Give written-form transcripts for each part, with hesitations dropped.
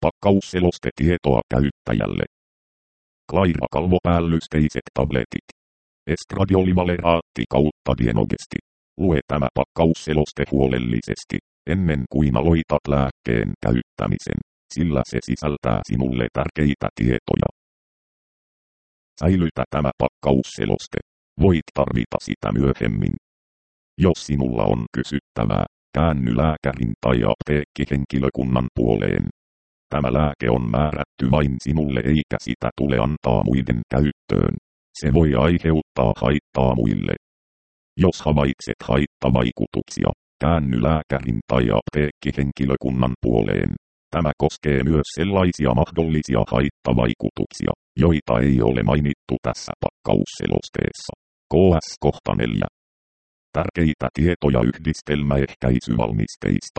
Pakkausselostetietoa käyttäjälle. Klaira-kalvopäällysteiset tabletit. Estradiolvaleraatti kautta dienogesti. Lue tämä pakkausseloste huolellisesti, ennen kuin aloitat lääkkeen käyttämisen, sillä se sisältää sinulle tärkeitä tietoja. Säilytä tämä pakkausseloste. Voit tarvita sitä myöhemmin. Jos sinulla on kysyttävää, käänny lääkärin tai apteekkihenkilökunnan puoleen. Tämä lääke on määrätty vain sinulle eikä sitä tule antaa muiden käyttöön. Se voi aiheuttaa haittaa muille. Jos havaitset haittavaikutuksia, käänny lääkärin tai apteekkihenkilökunnan puoleen. Tämä koskee myös sellaisia mahdollisia haittavaikutuksia, joita ei ole mainittu tässä pakkausselosteessa. KS kohta 4. Tärkeitä tietoja yhdistelmäehkäisyvalmisteista.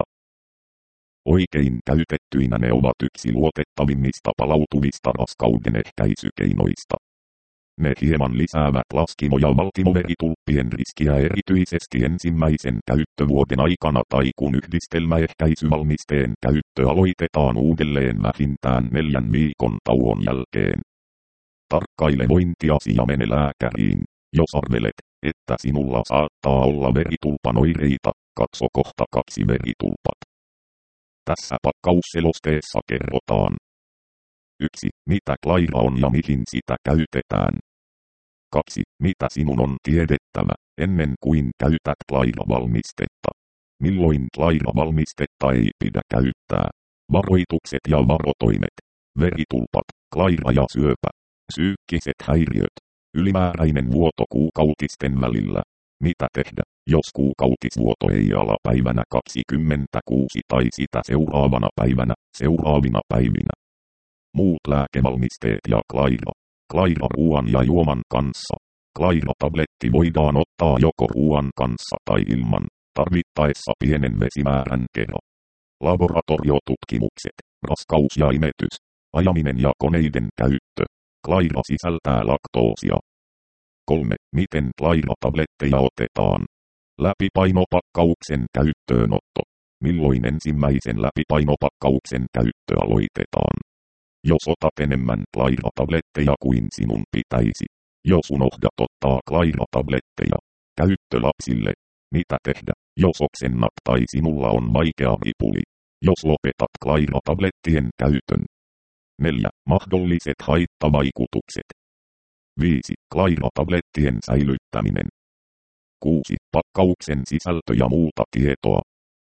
Oikein käytettyinä ne ovat yksi luotettavimmista palautuvista raskauden ehkäisykeinoista. Ne hieman lisäävät laskimo- ja valtimoveritulppien riskiä erityisesti ensimmäisen käyttövuoden aikana tai kun yhdistelmäehkäisyvalmisteen käyttö aloitetaan uudelleen vähintään 4 viikon tauon jälkeen. Tarkkaile vointiasi ja mene lääkäriin, jos arvelet, että sinulla saattaa olla veritulpan oireita. Katso kohta 2 veritulpat. Tässä pakkausselosteessa kerrotaan. 1. Mitä Klaira on ja mihin sitä käytetään. 2. Mitä sinun on tiedettävä, ennen kuin käytät Klaira-valmistetta. Milloin Klaira-valmistetta ei pidä käyttää. Varoitukset ja varotoimet. Veritulpat, Klaira ja syöpä. Psyykkiset häiriöt. Ylimääräinen vuoto kuukautisten välillä. Mitä tehdä, jos kuukautisvuoto ei ala päivänä 26 tai sitä seuraavana päivänä, seuraavina päivinä. Muut lääkevalmisteet ja Klaira. Klaira ruoan ja juoman kanssa. Klaira-tabletti voidaan ottaa joko ruoan kanssa tai ilman, tarvittaessa pienen vesimäärän kerran. Laboratoriotutkimukset, raskaus ja imetys, ajaminen ja koneiden käyttö. Klaira sisältää laktoosia. 3. Miten Klaira-tabletteja otetaan? Läpipainopakkauksen käyttöönotto. Milloin ensimmäisen läpipainopakkauksen käyttö aloitetaan? Jos otat enemmän Klaira-tabletteja kuin sinun pitäisi. Jos unohdat ottaa Klaira-tabletteja. Käyttö lapsille. Mitä tehdä, jos oksennat tai sinulla on vaikea ripuli? Jos lopetat Klaira-tablettien käytön. 4. Mahdolliset haittavaikutukset. 5. Klaira-tablettien säilyttäminen. 6. Pakkauksen sisältö ja muuta tietoa.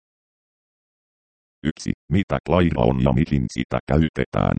1. Mitä Klaira on ja mihin sitä käytetään?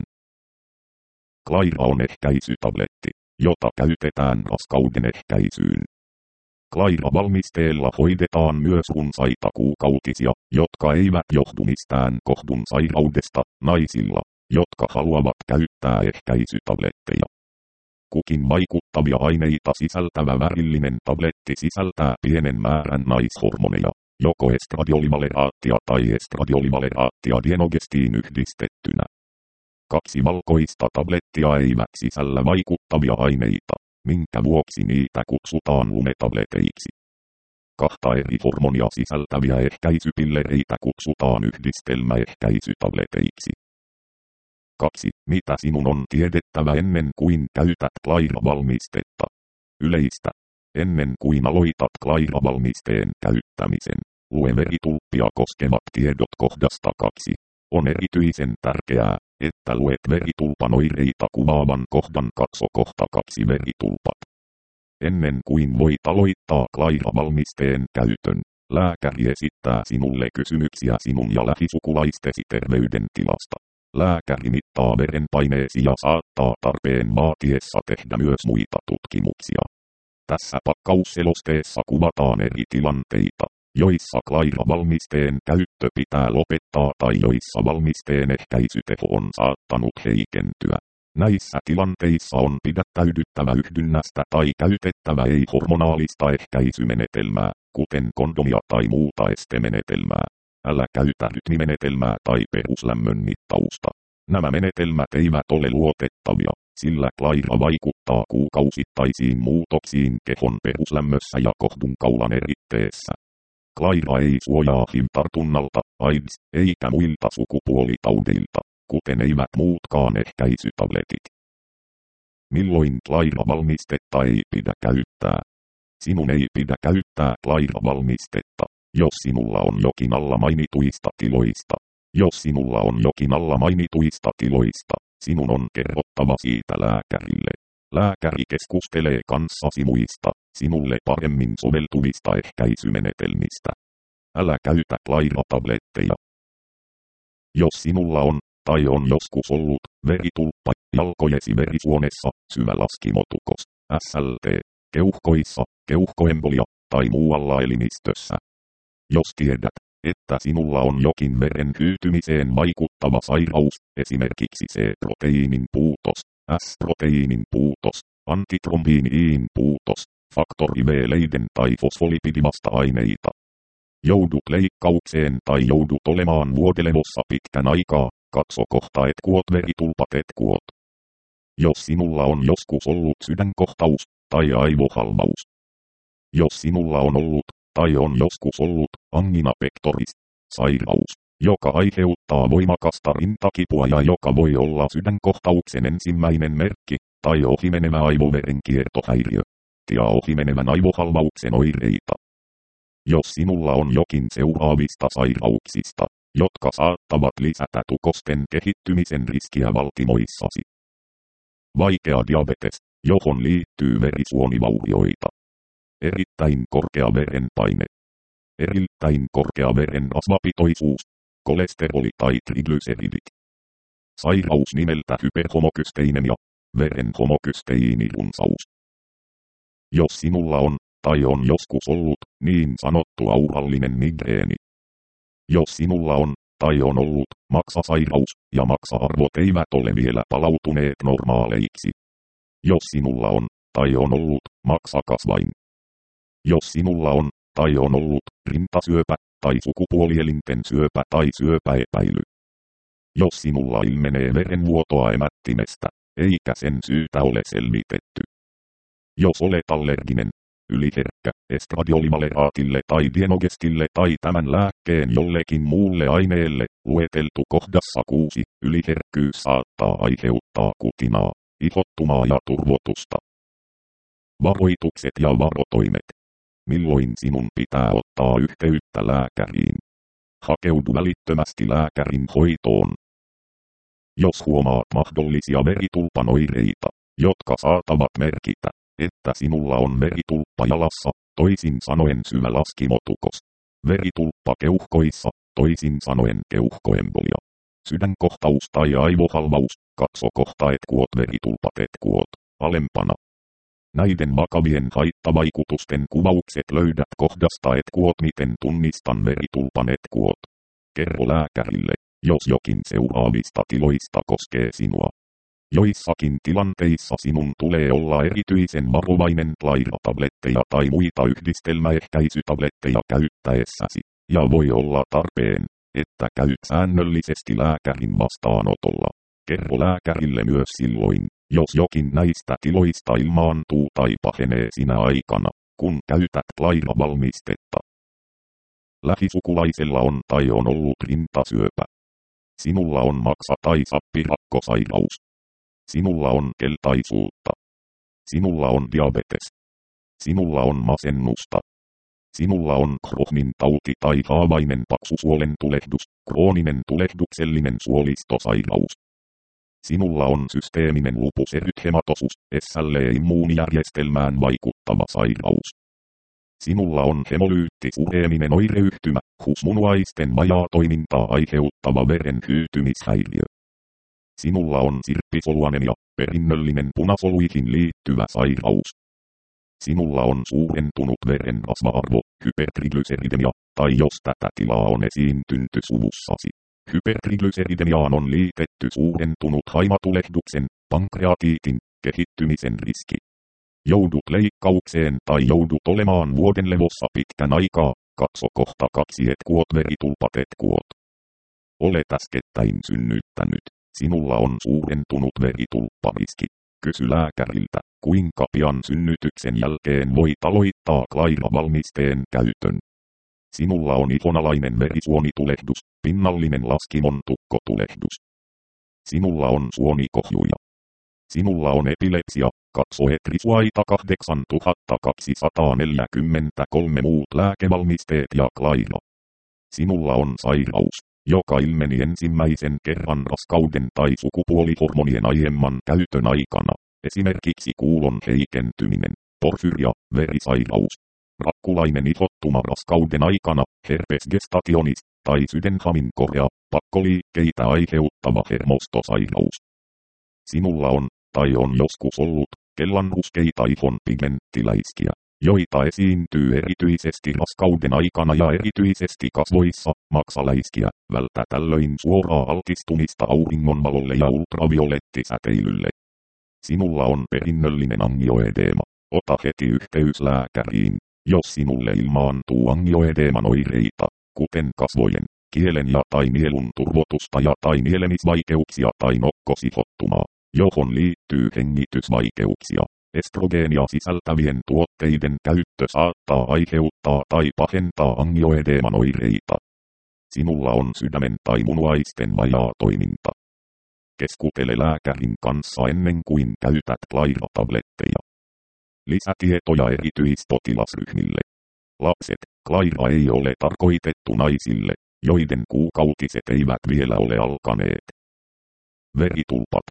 Klaira on ehkäisytabletti, jota käytetään raskauden ehkäisyyn. Klaira-valmisteella hoidetaan myös runsaita kuukautisia, jotka eivät johdu mistään kohdun sairaudesta, naisilla, jotka haluavat käyttää ehkäisytabletteja. Kukin vaikuttavia aineita sisältävä värillinen tabletti sisältää pienen määrän naishormoneja, joko estradiolvaleraattia tai estradiolvaleraattia dienogestiin yhdistettynä. 2 valkoista tablettia eivät sisällä vaikuttavia aineita, minkä vuoksi niitä kutsutaan lumetableteiksi. 2 eri hormonia sisältäviä ehkäisypillereitä kutsutaan yhdistelmäehkäisytableteiksi. 2. Mitä sinun on tiedettävä ennen kuin käytät Klaira-valmistetta? Yleistä. Ennen kuin aloitat Klaira-valmisteen käyttämisen, lue veritulppia koskevat tiedot kohdasta 2. On erityisen tärkeää, että luet veritulpan oireita kuvaavan kohdan. Katso kohta 2 veritulpat. Ennen kuin voit aloittaa Klaira-valmisteen käytön, lääkäri esittää sinulle kysymyksiä sinun ja lähisukulaistesi terveydentilasta. Lääkäri mittaa verenpaineesi ja saattaa tarpeen vaatiessa tehdä myös muita tutkimuksia. Tässä pakkausselosteessa kuvataan eri tilanteita, joissa Klaira-valmisteen käyttö pitää lopettaa tai joissa valmisteen ehkäisyteho on saattanut heikentyä. Näissä tilanteissa on pidättäydyttävä yhdynnästä tai käytettävä ei-hormonaalista ehkäisymenetelmää, kuten kondomia tai muuta estemenetelmää. Älä käytä rytmimenetelmää tai peruslämmön mittausta. Nämä menetelmät eivät ole luotettavia, sillä Klaira vaikuttaa kuukausittaisiin muutoksiin kehon peruslämmössä ja kohdunkaulan eritteessä. Klaira ei suojaa HIV-tartunnalta, AIDS, eikä muilta sukupuolitaudeilta. kuten eivät muutkaan ehkäisytabletit. Milloin Claira-valmistetta ei pidä käyttää? Sinun ei pidä käyttää Claira-valmistetta, jos sinulla on jokin alla mainituista tiloista. Jos sinulla on jokin alla mainituista tiloista, sinun on kerrottava siitä lääkärille. Lääkäri keskustelee kanssasi muista, sinulle paremmin soveltuvista ehkäisymenetelmistä. Älä käytä Claira-tabletteja. Jos sinulla on, tai on joskus ollut, veritulppa jalkojesi verisuonessa, syvä laskimotukos, SLT, keuhkoissa, keuhkoembolia, tai muualla elimistössä. Jos tiedät, että sinulla on jokin veren hyytymiseen vaikuttava sairaus, esimerkiksi C-proteiinin puutos, S-proteiinin puutos, antitrombiiniin puutos, faktori V-leiden tai fosfolipidivasta-aineita. Joudut leikkaukseen tai joudut olemaan vuodelevossa pitkän aikaa, katso kohta etkuot veritulpat etkuot. Jos sinulla on joskus ollut sydänkohtaus tai aivohalvaus. Jos sinulla on ollut tai on joskus ollut angina pectoris, sairaus, joka aiheuttaa voimakasta rintakipua ja joka voi olla sydänkohtauksen ensimmäinen merkki, tai ohimenevä aivoverenkiertohäiriö, ja ohimenevän aivohalvauksen oireita. Jos sinulla on jokin seuraavista sairauksista, jotka saattavat lisätä tukosten kehittymisen riskiä valtimoissasi. Vaikea diabetes, johon liittyy verisuonivaurioita. Erittäin korkea verenpaine. Erittäin korkea verenrasvapitoisuus, kolesteroli tai triglyceridit. Sairaus nimeltä hyperhomokysteinemia, veren homokysteiinirunsaus. Jos sinulla on, tai on joskus ollut, niin sanottu aurallinen migreeni. Jos sinulla on, tai on ollut, maksasairaus, ja maksa-arvot eivät ole vielä palautuneet normaaleiksi. Jos sinulla on, tai on ollut, maksakasvain. Jos sinulla on, tai on ollut, rintasyöpä, tai sukupuolielinten syöpä tai syöpäepäily. Jos sinulla ilmenee verenvuotoa emättimestä, eikä sen syytä ole selvitetty. Jos olet allerginen, yliherkkä, estradiolivaleraatille tai dienogestille tai tämän lääkkeen jollekin muulle aineelle, lueteltu kohdassa 6, yliherkkyys saattaa aiheuttaa kutinaa, ihottumaa ja turvotusta. Varoitukset ja varotoimet. Milloin sinun pitää ottaa yhteyttä lääkäriin? Hakeudu välittömästi lääkärin hoitoon. Jos huomaat mahdollisia veritulpan oireita, jotka saattavat merkitä, että sinulla on veritulppa jalassa, toisin sanoen syvä laskimotukos, veritulppa keuhkoissa, toisin sanoen keuhkoembolia, sydänkohtaus tai aivohalvaus, katso kohta etkuot veritulpat etkuot, alempana. Näiden vakavien haittavaikutusten kuvaukset löydät kohdasta etkuot miten tunnistan veritulpan etkuot. Kerro lääkärille, jos jokin seuraavista tiloista koskee sinua. Joissakin tilanteissa sinun tulee olla erityisen varovainen Claira-tabletteja tai muita yhdistelmäehkäisytabletteja käyttäessäsi, ja voi olla tarpeen, että käyt säännöllisesti lääkärin vastaanotolla. Kerro lääkärille myös silloin, jos jokin näistä tiloista ilmaantuu tai pahenee sinä aikana, kun käytät Claira-valmistetta. Lähisukulaisella on tai on ollut rintasyöpä. Sinulla on maksa- tai sappirakkosairaus. Sinulla on keltaisuutta. Sinulla on diabetes. Sinulla on masennusta. Sinulla on Crohnin tauti tai haavainen paksusuolen tulehdus, krooninen tulehduksellinen suolistosairaus. Sinulla on systeeminen lupus erythematosus, SLE-immuunijärjestelmään vaikuttava sairaus. Sinulla on hemolyyttisureeminen oireyhtymä, HUS-munuaisten vajaatoimintaa aiheuttava veren hyytymishäiriö. Sinulla on sirppisoluanemia, perinnöllinen punasoluihin liittyvä sairaus. Sinulla on suurentunut verenrasva-arvo, hypertriglyceridemia, tai jos tätä tilaa on esiintynyt suvussasi. Hypertriglyceridemiaan on liitetty suurentunut haimatulehduksen, pankreatiitin, kehittymisen riski. Joudut leikkaukseen tai joudut olemaan vuoden levossa pitkän aikaa, katso kohta 2 etkuot veritulpat etkuot. Olet äskettäin synnyttänyt. Sinulla on suurentunut veritulppariski. Kysy lääkäriltä, kuinka pian synnytyksen jälkeen voit aloittaa Claira-valmisteen käytön. Sinulla on ihonalainen verisuonitulehdus, pinnallinen laskimon tukkotulehdus. Sinulla on suonikohjuja. Sinulla on epilepsia, katso Etrisuaita 8243 muut lääkevalmisteet ja Clairo. Sinulla on sairaus, joka ilmeni ensimmäisen kerran raskauden tai sukupuolihormonien aiemman käytön aikana, esimerkiksi kuulon heikentyminen, porfyria, verisairaus, rakkulainen ihottuma raskauden aikana, herpes gestationis, tai sydänhamin korea, pakkoliikkeitä aiheuttava hermostosairaus. Sinulla on, tai on joskus ollut, kellanruskeita ihon pigmenttiläiskiä, joita esiintyy erityisesti raskauden aikana ja erityisesti kasvoissa, maksaläiskiä, vältä tällöin suoraa altistumista auringonvalolle ja ultraviolettisäteilylle. Sinulla on perinnöllinen angioedeema. Ota heti yhteys lääkäriin, jos sinulle ilmaantuu angioedeeman oireita, kuten kasvojen, kielen ja tai nielun turvotusta ja tai nielemisvaikeuksia tai nokkosihottumaa, johon liittyy hengitysvaikeuksia. Estrogeenia sisältävien tuotteiden käyttö saattaa aiheuttaa tai pahentaa angioedeeman oireita. Sinulla on sydämen tai munuaisten vajaa toiminta. Keskustele lääkärin kanssa ennen kuin käytät Clairo-tabletteja. Lisätietoja erityispotilasryhmille. Lapset, Clairo ei ole tarkoitettu naisille, joiden kuukautiset eivät vielä ole alkaneet. Veritulpat.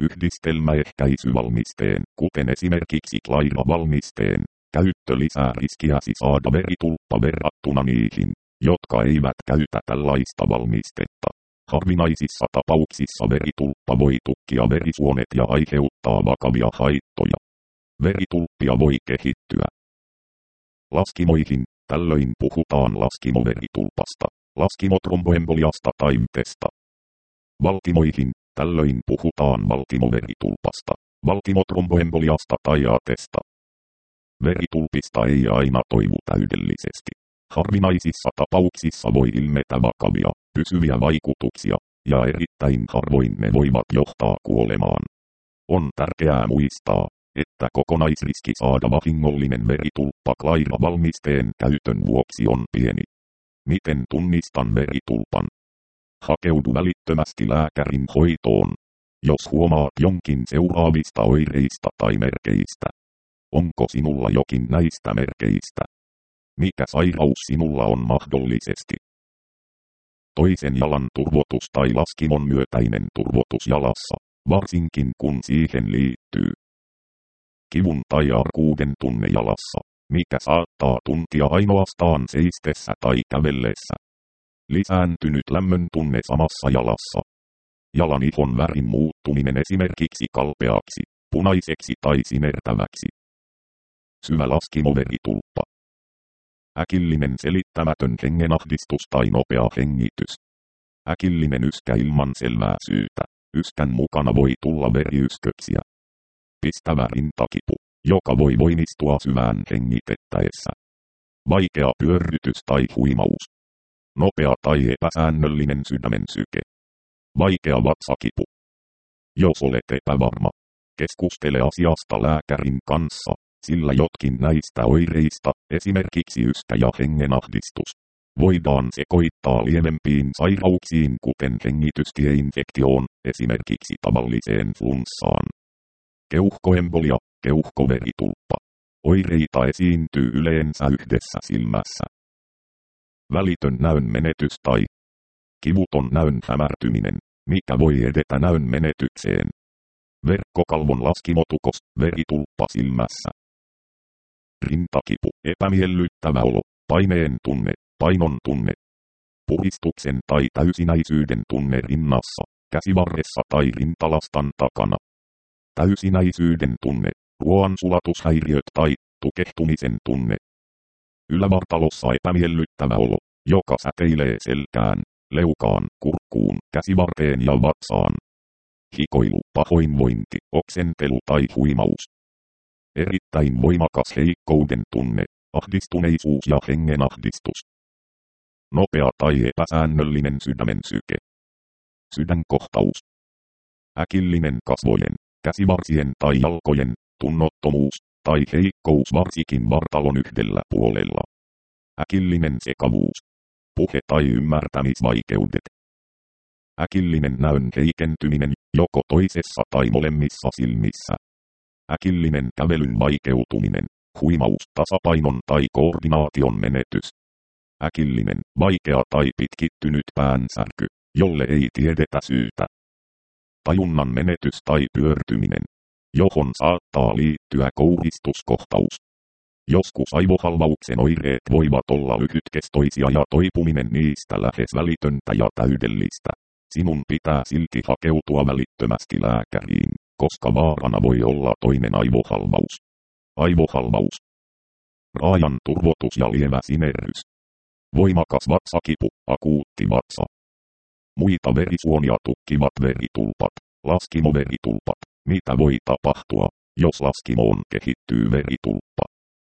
Yhdistelmäehkäisyvalmisteen, kuten esimerkiksi Clairo-valmisteen, käyttö lisää riskiäsi saada veritulppa verrattuna niihin, jotka eivät käytä tällaista valmistetta. Harvinaisissa tapauksissa veritulppa voi tukkia verisuonet ja aiheuttaa vakavia haittoja. Veritulppia voi kehittyä laskimoihin, tällöin puhutaan laskimoveritulpasta, laskimotromboemboliasta tai VTEstä. Valtimoihin, tällöin puhutaan valtimoveritulpasta, valtimotromboemboliasta tai ATesta. Veritulpista ei aina toivu täydellisesti. Harvinaisissa tapauksissa voi ilmetä vakavia, pysyviä vaikutuksia, ja erittäin harvoin ne voivat johtaa kuolemaan. On tärkeää muistaa, että kokonaisriski saada vahingollinen veritulppa Clairo-valmisteen käytön vuoksi on pieni. Miten tunnistan veritulpan? Hakeudu välittömästi lääkärin hoitoon, jos huomaat jonkin seuraavista oireista tai merkeistä. Onko sinulla jokin näistä merkeistä? Mikä sairaus sinulla on mahdollisesti? Toisen jalan turvotus tai laskimon myötäinen turvotus jalassa, varsinkin kun siihen liittyy kivun tai arkuuden tunne jalassa, mikä saattaa tuntia ainoastaan seistessä tai kävellessä. Lisääntynyt lämmön tunne samassa jalassa. Jalan ihon värin muuttuminen esimerkiksi kalpeaksi, punaiseksi tai sinertäväksi. Syvä laskimoveritulppa. Äkillinen selittämätön hengenahdistus tai nopea hengitys. Äkillinen yskä ilman selvää syytä. Yskän mukana voi tulla veriysköksiä. Pistävä rintakipu, joka voi voimistua syvään hengitettäessä. Vaikea pyörrytys tai huimaus. Nopea tai epäsäännöllinen sydämen syke. Vaikea vatsakipu. Jos olet epävarma, keskustele asiasta lääkärin kanssa, sillä jotkin näistä oireista, esimerkiksi yskä ja hengenahdistus, voidaan sekoittaa lievempiin sairauksiin kuten hengitystieinfektioon, esimerkiksi tavalliseen flunssaan. Keuhkoembolia, keuhkoveritulppa. Oireita esiintyy yleensä yhdessä silmässä. Välitön näön menetys tai kivuton näön hämärtyminen, mikä voi edetä näön menetykseen. Verkkokalvon laskimotukos, veritulppa silmässä. Rintakipu, epämiellyttävä olo, paineen tunne, painon tunne. Puhistuksen tai täysinäisyyden tunne rinnassa, käsivarressa tai rintalastan takana. Täysinäisyyden tunne, ruoansulatushäiriöt tai tukehtumisen tunne. Ylävartalossa epämiellyttävä olo, joka säteilee selkään, leukaan, kurkkuun, käsivarteen ja vatsaan. Hikoilu, pahoinvointi, oksentelu tai huimaus. Erittäin voimakas heikkouden tunne, ahdistuneisuus ja hengenahdistus. Nopea tai epäsäännöllinen sydämen syke. Sydänkohtaus. Äkillinen kasvojen, käsivarsien tai jalkojen tunnottomuus tai heikkous varsinkin vartalon yhdellä puolella. Äkillinen sekavuus. Puhe- tai ymmärtämisvaikeudet. Äkillinen näön heikentyminen, joko toisessa tai molemmissa silmissä. Äkillinen kävelyn vaikeutuminen, huimaus, tasapainon tai koordinaation menetys. Äkillinen, vaikea tai pitkittynyt päänsärky, jolle ei tiedetä syytä. Tajunnan menetys tai pyörtyminen, johon saattaa liittyä kouristuskohtaus. Joskus aivohalvauksen oireet voivat olla lyhytkestoisia ja toipuminen niistä lähes välitöntä ja täydellistä. Sinun pitää silti hakeutua välittömästi lääkäriin, koska vaarana voi olla toinen aivohalvaus. Aivohalvaus. Raajan turvotus ja lievä sinerrys. Voimakas vatsakipu, akuutti vatsa. Muita verisuonia tukkivat veritulpat, laskimoveritulpat. Mitä voi tapahtua, jos laskimoon kehittyy veritulppa?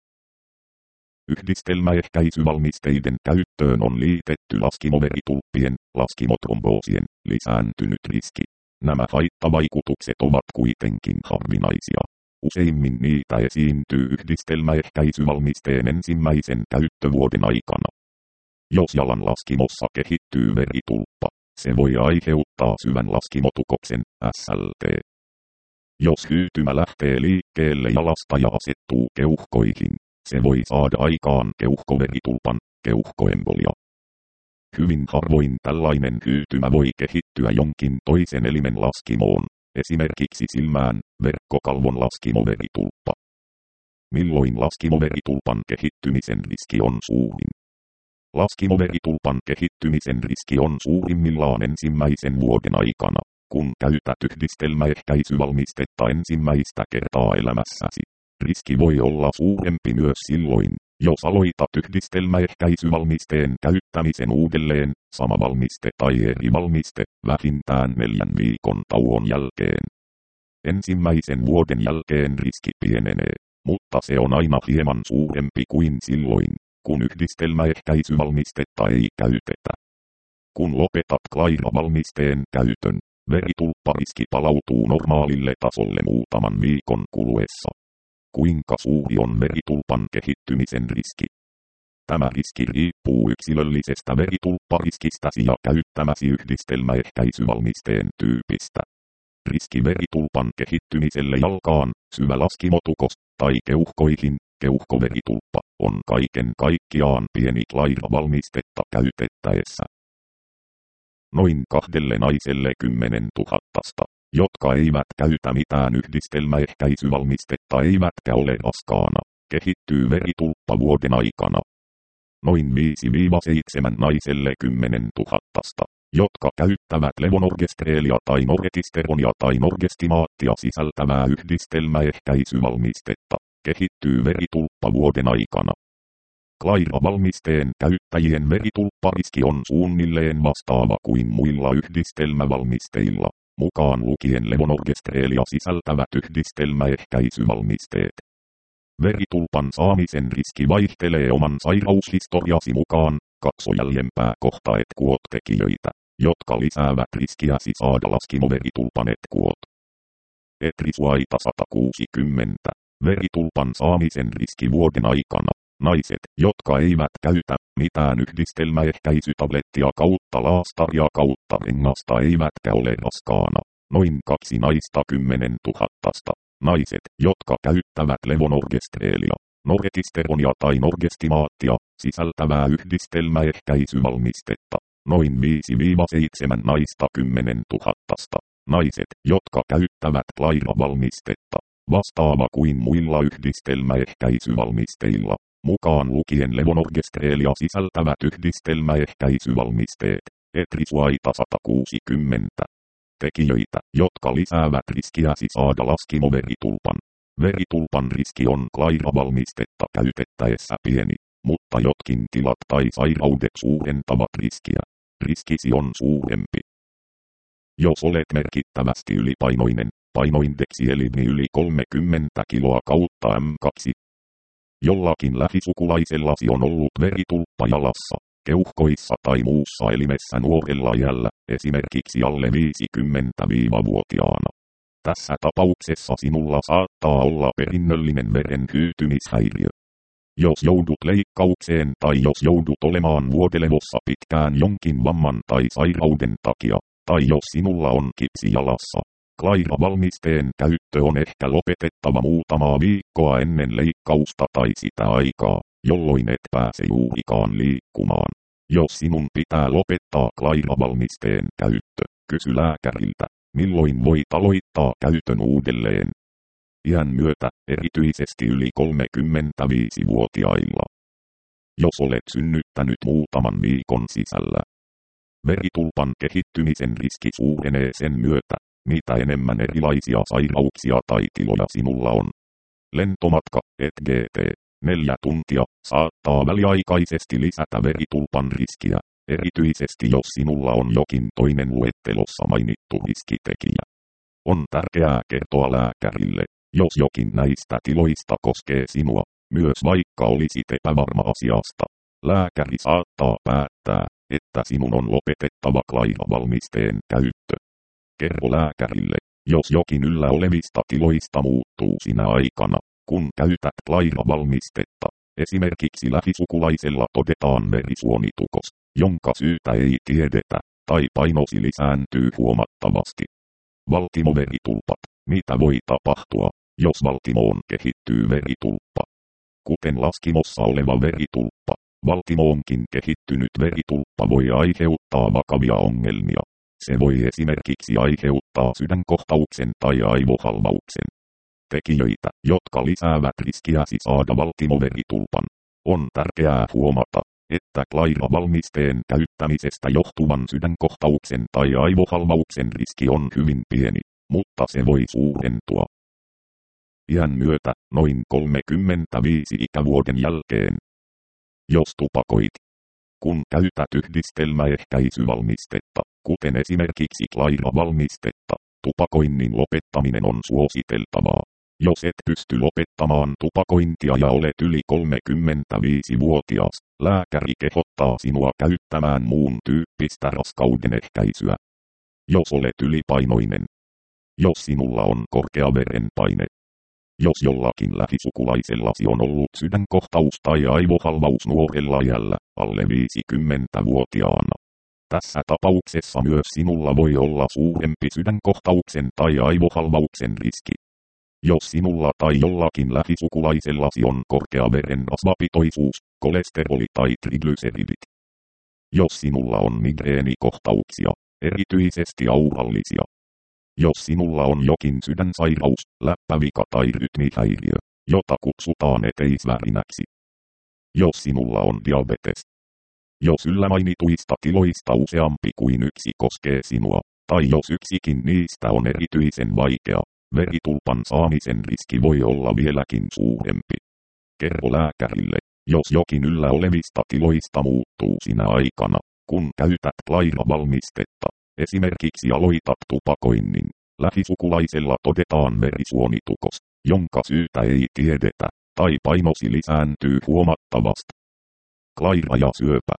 Yhdistelmäehkäisyvalmisteiden käyttöön on liitetty laskimoveritulppien, laskimotromboosien, lisääntynyt riski. Nämä haittavaikutukset ovat kuitenkin harvinaisia. Useimmin niitä esiintyy yhdistelmäehkäisyvalmisteen ensimmäisen käyttövuoden aikana. Jos jalan laskimossa kehittyy veritulppa, se voi aiheuttaa syvän laskimotukoksen, SLT. Jos hyytymä lähtee liikkeelle jalasta ja asettuu keuhkoihin, se voi saada aikaan keuhkoveritulpan, keuhkoembolia. Hyvin harvoin tällainen hyytymä voi kehittyä jonkin toisen elimen laskimoon, esimerkiksi silmään, verkkokalvon laskimoveritulppa. Milloin laskimoveritulpan kehittymisen riski on suurin? Laskimoveritulpan kehittymisen riski on suurimmillaan ensimmäisen vuoden aikana, kun käytät yhdistelmäehkäisyvalmistetta ensimmäistä kertaa elämässäsi. Riski voi olla suurempi myös silloin, jos aloitat yhdistelmäehkäisyvalmisteen käyttämisen uudelleen, sama valmiste tai eri valmiste, vähintään 4 viikon tauon jälkeen. Ensimmäisen vuoden jälkeen riski pienenee, mutta se on aina hieman suurempi kuin silloin, kun yhdistelmäehkäisyvalmistetta ei käytetä. Kun lopetat Claira-valmisteen käytön, veritulppariski palautuu normaalille tasolle muutaman viikon kuluessa. Kuinka suuri on veritulpan kehittymisen riski? Tämä riski riippuu yksilöllisestä veritulppariskistäsi ja käyttämäsi yhdistelmäehkäisyvalmisteen tyypistä. Riski veritulpan kehittymiselle jalkaan, syvä laskimotukos tai keuhkoihin, keuhkoveritulppa, on kaiken kaikkiaan pieni Claira-valmistetta käytettäessä. Noin 2 naiselle 10 000, jotka eivät käytä mitään yhdistelmäehkäisyvalmistetta eivätkä ole raskaana, kehittyy veritulppa vuoden aikana. Noin 5-7 naiselle 10 000, jotka käyttävät levonorgestreelia tai noretisteronia tai norgestimaattia sisältävää yhdistelmäehkäisyvalmistetta, kehittyy veritulppa vuoden aikana. Claira-valmisteen käyttäjien veritulppariski on suunnilleen vastaava kuin muilla yhdistelmävalmisteilla, mukaan lukien levonorgestreelia sisältävät yhdistelmäehkäisyvalmisteet. Veritulpan saamisen riski vaihtelee oman sairaushistoriasi mukaan, katso jäljempää kohta etkuot-tekijöitä, jotka lisäävät riskiäsi saada laskimoveritulpan etkuot. Etrisuaita 160. Veritulpan saamisen riski vuoden aikana. Naiset, jotka eivät käytä mitään yhdistelmäehkäisytablettia kautta laastaria kautta rengasta eivätkä ole raskaana. Noin 2 naista 10 000. Naiset, jotka käyttävät levonorgestreelia, noretisteronia tai norgestimaattia, sisältävää yhdistelmäehkäisyvalmistetta. Noin 5-7 naista 10 000. Naiset, jotka käyttävät Claira-valmistetta, vastaava kuin muilla yhdistelmäehkäisyvalmisteilla, mukaan lukien levonorgestreelia sisältävät yhdistelmäehkäisyvalmisteet. Etrisuaita 160. Tekijöitä, jotka lisäävät riskiäsi saada laskimoveritulpan. Veritulpan riski on Claira-valmistetta käytettäessä pieni, mutta jotkin tilat tai sairaudet suurentavat riskiä. Riskisi on suurempi. Jos olet merkittävästi ylipainoinen, painoindeksi eli yli 30 kiloa kautta M2. Jollakin lähisukulaisellasi on ollut veritulppa jalassa, keuhkoissa tai muussa elimessä nuorella iällä, esimerkiksi alle 50-vuotiaana. Tässä tapauksessa sinulla saattaa olla perinnöllinen veren hyytymishäiriö. Jos joudut leikkaukseen tai jos joudut olemaan vuodelevossa pitkään jonkin vamman tai sairauden takia, Tai jos sinulla on kipsi jalassa, Clyra-valmisteen käyttö on ehkä lopetettava muutamaa viikkoa ennen leikkausta tai sitä aikaa, jolloin et pääse juurikaan liikkumaan. Jos sinun pitää lopettaa Clyra-valmisteen käyttö, kysy lääkäriltä, milloin voit aloittaa käytön uudelleen. Iän myötä, erityisesti yli 35-vuotiailla. Jos olet synnyttänyt muutaman viikon sisällä, veritulpan kehittymisen riski suurenee sen myötä, mitä enemmän erilaisia sairauksia tai tiloja sinulla on. Lentomatka, ETGT, 4 tuntia, saattaa väliaikaisesti lisätä veritulpan riskiä, erityisesti jos sinulla on jokin toinen luettelossa mainittu riskitekijä. On tärkeää kertoa lääkärille, jos jokin näistä tiloista koskee sinua, myös vaikka olisit epävarma asiasta. Lääkäri saattaa päättää, että sinun on lopetettava Clyra-valmisteen käyttö. Kerro lääkärille, jos jokin yllä olevista tiloista muuttuu sinä aikana, kun käytät Clyra-valmistetta. Esimerkiksi lähisukulaisella todetaan verisuonitukos, jonka syytä ei tiedetä, tai painosi lisääntyy huomattavasti. Valtimoveritulpat. Mitä voi tapahtua, jos valtimoon kehittyy veritulppa? Kuten laskimossa oleva veritulppa, valtimoonkin kehittynyt veritulppa voi aiheuttaa vakavia ongelmia. Se voi esimerkiksi aiheuttaa sydänkohtauksen tai aivohalvauksen. Tekijöitä, jotka lisäävät riskiäsi saada valtimoveritulpan. On tärkeää huomata, että Clyra-valmisteen käyttämisestä johtuvan sydänkohtauksen tai aivohalvauksen riski on hyvin pieni, mutta se voi suurentua iän myötä, noin 35 ikävuoden jälkeen. Jos tupakoit, kun käytät yhdistelmäehkäisyvalmistetta, kuten esimerkiksi Clyra-valmistetta, tupakoinnin lopettaminen on suositeltavaa. Jos et pysty lopettamaan tupakointia ja olet yli 35-vuotias, lääkäri kehottaa sinua käyttämään muun tyyppistä raskaudenehkäisyä. Jos olet ylipainoinen, jos sinulla on korkea verenpaine, jos jollakin lähisukulaisellasi on ollut sydänkohtaus tai aivohalvaus nuorella iällä, alle 50-vuotiaana. Tässä tapauksessa myös sinulla voi olla suurempi sydänkohtauksen tai aivohalvauksen riski. Jos sinulla tai jollakin lähisukulaisellasi on korkea verenrasvapitoisuus, kolesteroli tai triglyceridit. Jos sinulla on migreenikohtauksia, erityisesti aurallisia. Jos sinulla on jokin sydänsairaus, läppävika tai rytmihäiriö, jota kutsutaan eteisvärinäksi. Jos sinulla on diabetes. Jos yllä mainituista tiloista useampi kuin yksi koskee sinua, tai jos yksikin niistä on erityisen vaikea, veritulpan saamisen riski voi olla vieläkin suurempi. Kerro lääkärille, jos jokin yllä olevista tiloista muuttuu sinä aikana, kun käytät Clyra-valmistetta. Esimerkiksi aloitat tupakoinnin. Lähisukulaisella todetaan verisuonitukos, jonka syytä ei tiedetä, tai painosi lisääntyy huomattavasti. Clyra ja syöpä.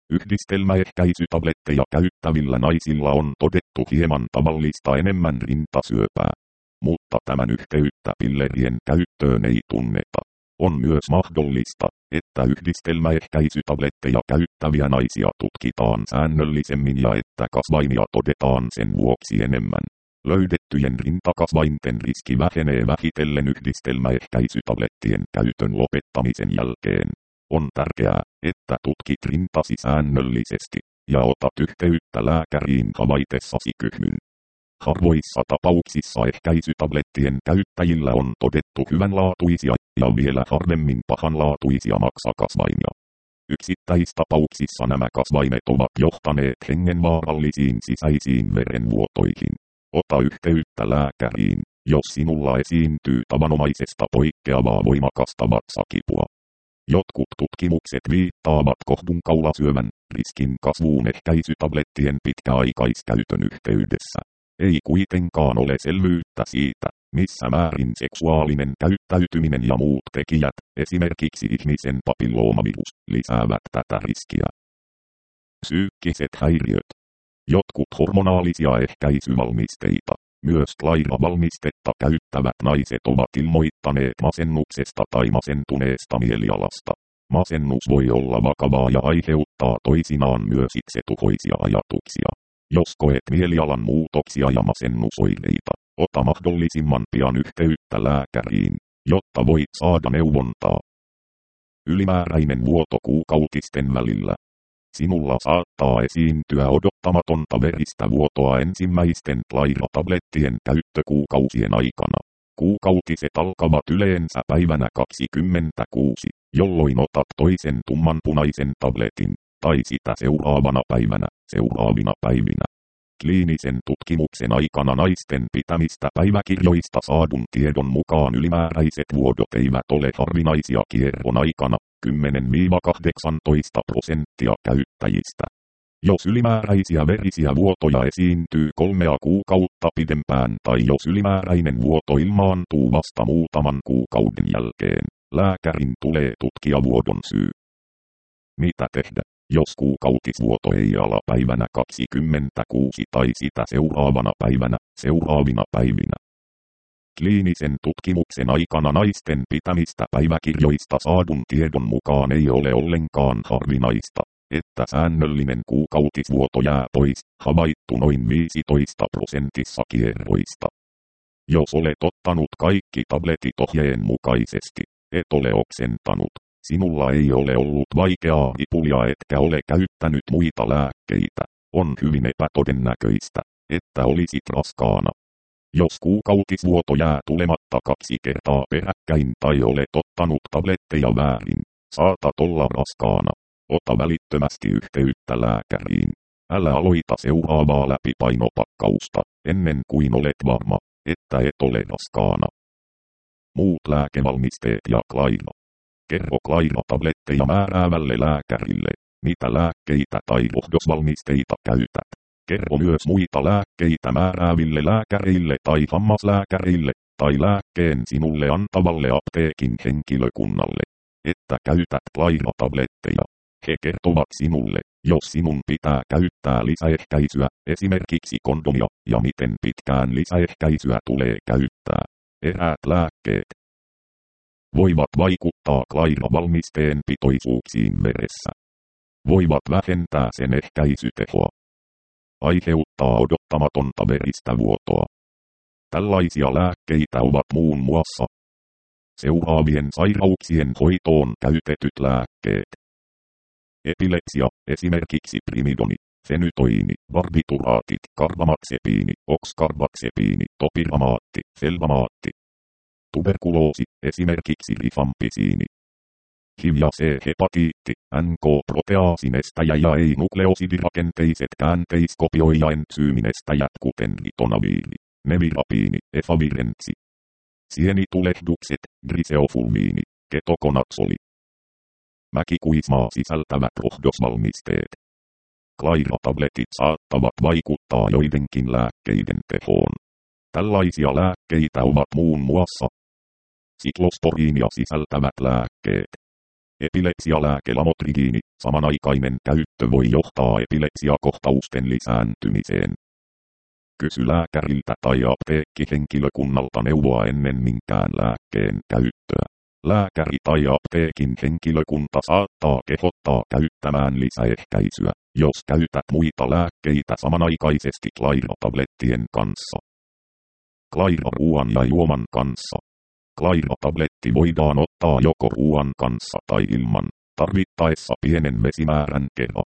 Yhdistelmäehkäisytabletteja käyttävillä naisilla on todettu hieman tavallista enemmän rintasyöpää. Mutta tämän yhteyttä pillerien käyttöön ei tunneta. On myös mahdollista, että yhdistelmäehkäisytabletteja käyttäviä naisia tutkitaan säännöllisemmin ja että kasvainia todetaan sen vuoksi enemmän. Löydettyjen rintakasvainten riski vähenee vähitellen yhdistelmäehkäisytablettien käytön lopettamisen jälkeen. On tärkeää, että tutkit rintasi säännöllisesti ja otat yhteyttä lääkäriin havaitessasi kyhmyn. Harvoissa tapauksissa ehkäisytablettien käyttäjillä on todettu hyvänlaatuisia ja vielä harvemmin pahanlaatuisia maksakasvaimia. Yksittäistapauksissa nämä kasvaimet ovat johtaneet hengenvaarallisiin sisäisiin verenvuotoihin. Ota yhteyttä lääkäriin, jos sinulla esiintyy tavanomaisesta poikkeavaa voimakasta vatsakipua. Jotkut tutkimukset viittaavat kohdunkaulasyövän riskin kasvuun ehkäisytablettien pitkäaikaiskäytön yhteydessä. Ei kuitenkaan ole selvyyttä siitä, missä määrin seksuaalinen käyttäytyminen ja muut tekijät, esimerkiksi ihmisen papilloomavirus, lisäävät tätä riskiä. Psyykkiset häiriöt. Jotkut hormonaalisia ehkäisyvalmisteita, myös Clyra-valmistetta käyttävät naiset ovat ilmoittaneet masennuksesta tai masentuneesta mielialasta. Masennus voi olla vakavaa ja aiheuttaa toisinaan myös itsetuhoisia ajatuksia. Jos koet mielialan muutoksia ja masennusoireita, ota mahdollisimman pian yhteyttä lääkäriin, jotta voit saada neuvontaa. Ylimääräinen vuoto kuukautisten välillä. Sinulla saattaa esiintyä odottamatonta veristä vuotoa ensimmäisten Clairo-tablettien käyttökuukausien aikana. Kuukautiset alkavat yleensä päivänä 26, jolloin otat toisen tummanpunaisen tabletin, tai sitä seuraavina päivinä. Kliinisen tutkimuksen aikana naisten pitämistä päiväkirjoista saadun tiedon mukaan ylimääräiset vuodot eivät ole harvinaisia kierron aikana, 10–18% käyttäjistä. Jos ylimääräisiä verisiä vuotoja esiintyy 3 kuukautta pidempään tai jos ylimääräinen vuoto ilmaantuu vasta muutaman kuukauden jälkeen, lääkärin tulee tutkia vuodon syy. Mitä tehdä, jos kuukautisvuoto ei ala päivänä 26 tai sitä seuraavina päivinä? Kliinisen tutkimuksen aikana naisten pitämistä päiväkirjoista saadun tiedon mukaan ei ole ollenkaan harvinaista, että säännöllinen kuukautisvuoto jää pois, havaittu noin 15% kierroista. Jos olet ottanut kaikki tabletit ohjeen mukaisesti, et ole oksentanut, sinulla ei ole ollut vaikeaa hipulia etkä ole käyttänyt muita lääkkeitä, on hyvin epätodennäköistä, että olisit raskaana. Jos kuukautisvuoto jää tulematta 2 kertaa peräkkäin tai olet ottanut tabletteja väärin, saatat olla raskaana. Ota välittömästi yhteyttä lääkäriin. Älä aloita seuraavaa läpipainopakkausta, ennen kuin olet varma, että et ole raskaana. Muut lääkevalmisteet ja Clairo. Kerro Clairo-tabletteja määräävälle lääkärille, mitä lääkkeitä tai rohdosvalmisteita käytät. Kerro myös muita lääkkeitä määrääville lääkäreille tai hammaslääkärille, tai lääkkeen sinulle antavalle apteekin henkilökunnalle, että käytät Clairo-tabletteja. He kertovat sinulle, jos sinun pitää käyttää lisäehkäisyä, esimerkiksi kondomia, ja miten pitkään lisäehkäisyä tulee käyttää. Eräät lääkkeet voivat vaikuttaa Clairo-valmisteen pitoisuuksiin veressä. Voivat vähentää sen ehkäisytehoa. Aiheuttaa odottamatonta veristä vuotoa. Tällaisia lääkkeitä ovat muun muassa seuraavien sairauksien hoitoon käytetyt lääkkeet. Epilepsia, esimerkiksi primidoni, fenytoini, barbituraatit, karbamaxepiini, oxkarbazepini, topiramaatti, felbamaatti. Tuberkuloosi, esimerkiksi rifampisiini. HIV ja C-hepatiitti, NK-proteaasinestäjä ja ei-nukleosidirakenteiset käänteiskopioija-entsyyminestäjät kuten ritonaviiri, nevirapiini, efavirentsi. Sienitulehdukset, griseofulviini, ketokonatsoli. Mäkikuismaa sisältävät rohdosvalmisteet. Clairo-tabletit saattavat vaikuttaa joidenkin lääkkeiden tehoon. Tällaisia lääkkeitä ovat muun muassa siklosporiinia sisältävät lääkkeet. Epilepsialääke lamotrigiini, samanaikainen käyttö voi johtaa epilepsiakohtausten lisääntymiseen. Kysy lääkäriltä tai apteekkihenkilökunnalta neuvoa ennen minkään lääkkeen käyttöä. Lääkäri tai apteekin henkilökunta saattaa kehottaa käyttämään lisäehkäisyä, jos käytät muita lääkkeitä samanaikaisesti Clairo-tablettien kanssa. Clairo-ruoan ja juoman kanssa. Clairo-tabletti voidaan ottaa joko ruoan kanssa tai ilman, tarvittaessa pienen vesimäärän kerran.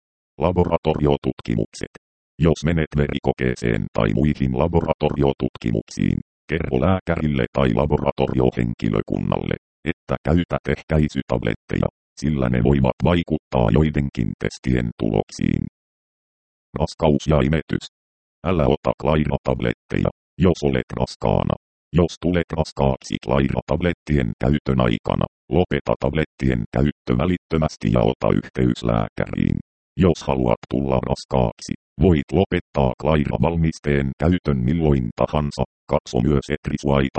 Laboratoriotutkimukset. Jos menet verikokeeseen tai muihin laboratoriotutkimuksiin, kerro lääkärille tai laboratoriohenkilökunnalle, että käytät ehkäisytabletteja, sillä ne voivat vaikuttaa joidenkin testien tuloksiin. Raskaus ja imetys. Älä ota Clairo-tabletteja, jos olet raskaana. Jos tulet raskaaksi Clairo-tablettien käytön aikana, lopeta tablettien käyttö välittömästi ja ota yhteys lääkäriin. Jos haluat tulla raskaaksi, voit lopettaa Clairo-valmisteen käytön milloin tahansa. Katso myös Etrisuaita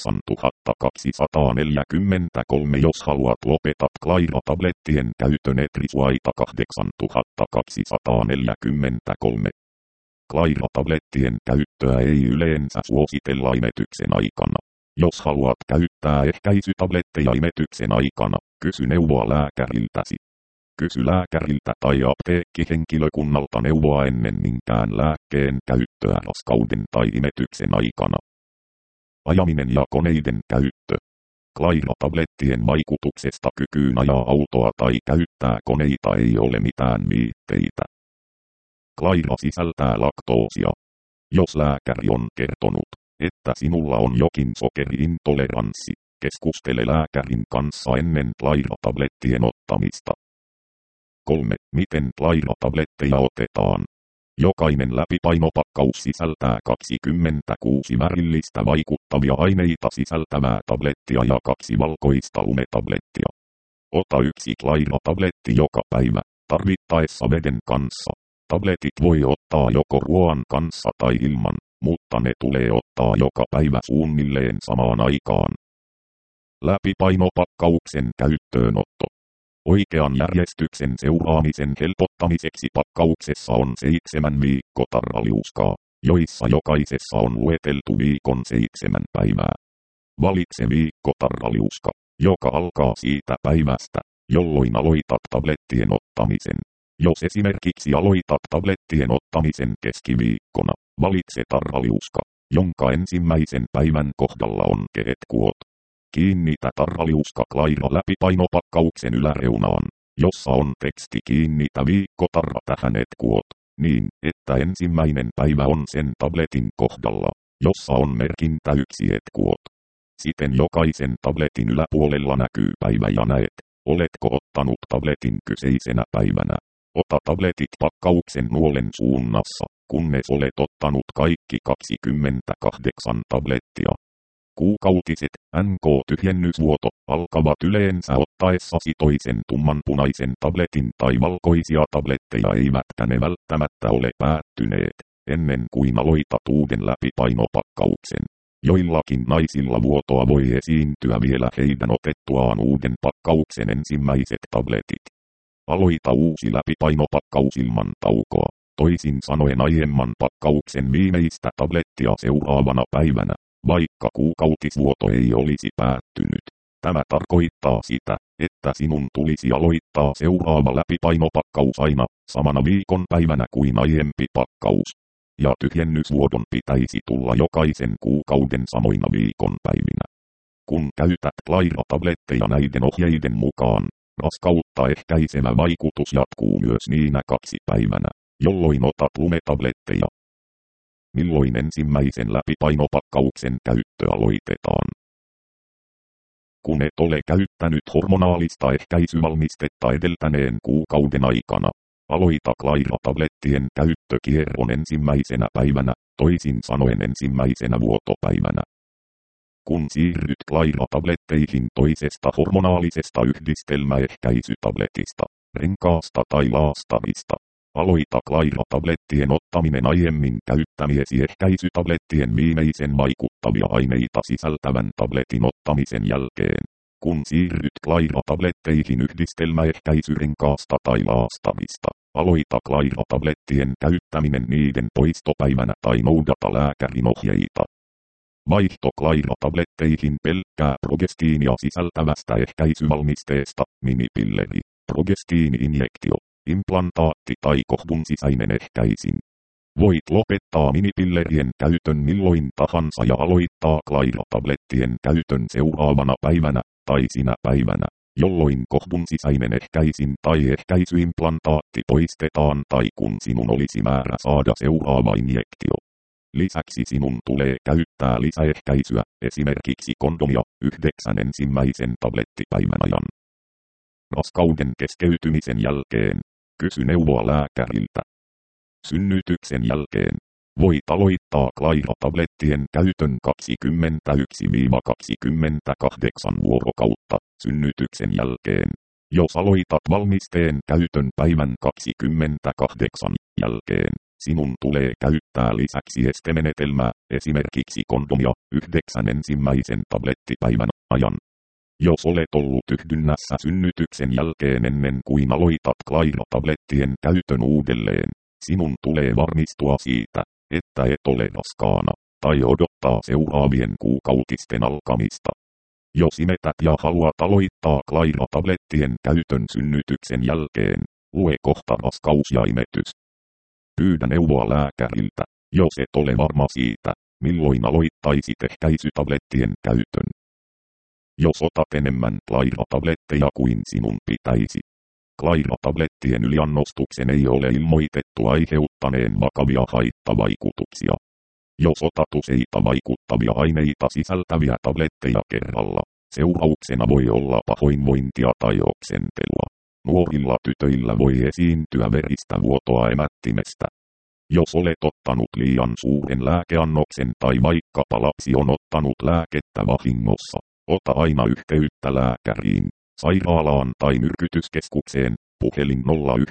8243. Jos haluat lopetat Clairo-tablettien käytön Etrisuaita 8243. Clairo-tablettien käyttöä ei yleensä suositella imetyksen aikana. Jos haluat käyttää ehkäisytabletteja imetyksen aikana, kysy neuvoa lääkäriltäsi. Kysy lääkäriltä tai apteekkihenkilökunnalta neuvoa ennen minkään lääkkeen käyttöä raskauden tai imetyksen aikana. Ajaminen ja koneiden käyttö. Clairo-tablettien vaikutuksesta kykyyn ajaa autoa tai käyttää koneita ei ole mitään viitteitä. Clairo sisältää laktoosia. Jos lääkäri on kertonut, että sinulla on jokin sokeriintoleranssi, keskustele lääkärin kanssa ennen Clairo-tablettien ottamista. 3. Miten Clairo-tabletteja otetaan? Jokainen läpipainopakkaus sisältää 26 värillistä vaikuttavia aineita sisältävää tablettia ja 2 valkoista lumetablettia. Ota 1 Clairo-tabletti joka päivä, tarvittaessa veden kanssa. Tabletit voi ottaa joko ruoan kanssa tai ilman, mutta ne tulee ottaa joka päivä suunnilleen samaan aikaan. Läpipainopakkauksen käyttöönotto. Oikean järjestyksen seuraamisen helpottamiseksi pakkauksessa on 7 viikkotarraliuskaa, joissa jokaisessa on lueteltu viikon 7 päivää. Valitse viikkotarraliuska, joka alkaa siitä päivästä, jolloin aloitat tablettien ottamisen. Jos esimerkiksi aloitat tablettien ottamisen keskiviikkona, valitse tarraliuska, jonka ensimmäisen päivän kohdalla on kehetkuot. Kiinnitä tarraliuska Clairo läpipainopakkauksen yläreunaan, jossa on teksti kiinnitä viikkotarra tähän etkuot, niin, että ensimmäinen päivä on sen tabletin kohdalla, jossa on merkintä 1 etkuot. Siten jokaisen tabletin yläpuolella näkyy päivä ja näet, oletko ottanut tabletin kyseisenä päivänä. Ota tabletit pakkauksen nuolen suunnassa, kunnes olet ottanut kaikki 28 tablettia. Kuukautiset NK-tyhjennysvuoto alkavat yleensä ottaessasi toisen tummanpunaisen tabletin tai valkoisia tabletteja eivätkä ne välttämättä ole päättyneet, ennen kuin aloitat uuden läpipainopakkauksen. Joillakin naisilla vuotoa voi esiintyä vielä heidän otettuaan uuden pakkauksen ensimmäiset tabletit. Aloita uusi läpipainopakkaus ilman taukoa, toisin sanoen aiemman pakkauksen viimeistä tablettia seuraavana päivänä, vaikka kuukautisvuoto ei olisi päättynyt. Tämä tarkoittaa sitä, että sinun tulisi aloittaa seuraava läpipainopakkaus aina samana viikonpäivänä kuin aiempi pakkaus. Ja tyhjennysvuodon pitäisi tulla jokaisen kuukauden samoina viikonpäivinä. Kun käytät Clairo-tabletteja näiden ohjeiden mukaan, raskautta ehkäisevä vaikutus jatkuu myös niinä 2 päivänä, jolloin otat lumetabletteja. Milloin ensimmäisen läpipainopakkauksen käyttö aloitetaan? Kun et ole käyttänyt hormonaalista ehkäisyvalmistetta edeltäneen kuukauden aikana, aloita Clairo-tablettien käyttökierron ensimmäisenä päivänä, toisin sanoen ensimmäisenä vuotopäivänä. Kun siirryt Clairo-tabletteihin toisesta hormonaalisesta yhdistelmäehkäisytabletista, renkaasta tai laastarista, aloita Clairo-tablettien ottaminen aiemmin käyttämiesi ehkäisytablettien viimeisen vaikuttavia aineita sisältävän tabletin ottamisen jälkeen. Kun siirryt Clairo-tabletteihin yhdistelmäehkäisyrenkaasta tai laastarista, aloita Clairo-tablettien käyttäminen niiden poistopäivänä tai noudata lääkärin ohjeita. Vaihto Clairo-tabletteihin pelkkää progestiinia sisältävästä ehkäisyvalmisteesta, minipilleri, progestiini-injektio, implantaatti tai kohdun sisäinen ehkäisin. Voit lopettaa minipillerien käytön milloin tahansa ja aloittaa Clairo-tablettien käytön seuraavana päivänä tai sinä päivänä, jolloin kohdun sisäinen ehkäisin tai ehkäisyimplantaatti poistetaan tai kun sinun olisi määrä saada seuraava injektio. Lisäksi sinun tulee käyttää lisäehkäisyä, esimerkiksi kondomia, 9 ensimmäisen tablettipäivän ajan. Raskauden keskeytymisen jälkeen, kysy neuvoa lääkäriltä. Synnytyksen jälkeen, voit aloittaa Clairo-tablettien käytön 21-28 vuorokautta synnytyksen jälkeen. Jos aloitat valmisteen käytön päivän 28 jälkeen, sinun tulee käyttää lisäksi estemenetelmää, esimerkiksi kondomia, 9 ensimmäisen tablettipäivän ajan. Jos olet ollut yhdynnässä synnytyksen jälkeen ennen kuin aloitat Clairo-tablettien käytön uudelleen, sinun tulee varmistua siitä, että et ole raskaana, tai odottaa seuraavien kuukautisten alkamista. Jos imetät ja haluat aloittaa Claira-tablettien käytön synnytyksen jälkeen, lue kohta raskaus ja imetys. Pyydä neuvoa lääkäriltä, jos et ole varma siitä, milloin aloittaisit ehkäisytablettien käytön. Jos otat enemmän Claira-tabletteja kuin sinun pitäisi. Claira-tablettien yliannostuksen ei ole ilmoitettu aiheuttaneen vakavia haittavaikutuksia. Jos otat useita vaikuttavia aineita sisältäviä tabletteja kerralla, seurauksena voi olla pahoinvointia tai oksentelua. Nuorilla tytöillä voi esiintyä veristä vuotoa emättimestä. Jos olet ottanut liian suuren lääkeannoksen tai vaikkapa lapsi on ottanut lääkettä vahingossa, ota aina yhteyttä lääkäriin, sairaalaan tai myrkytyskeskukseen, puhelin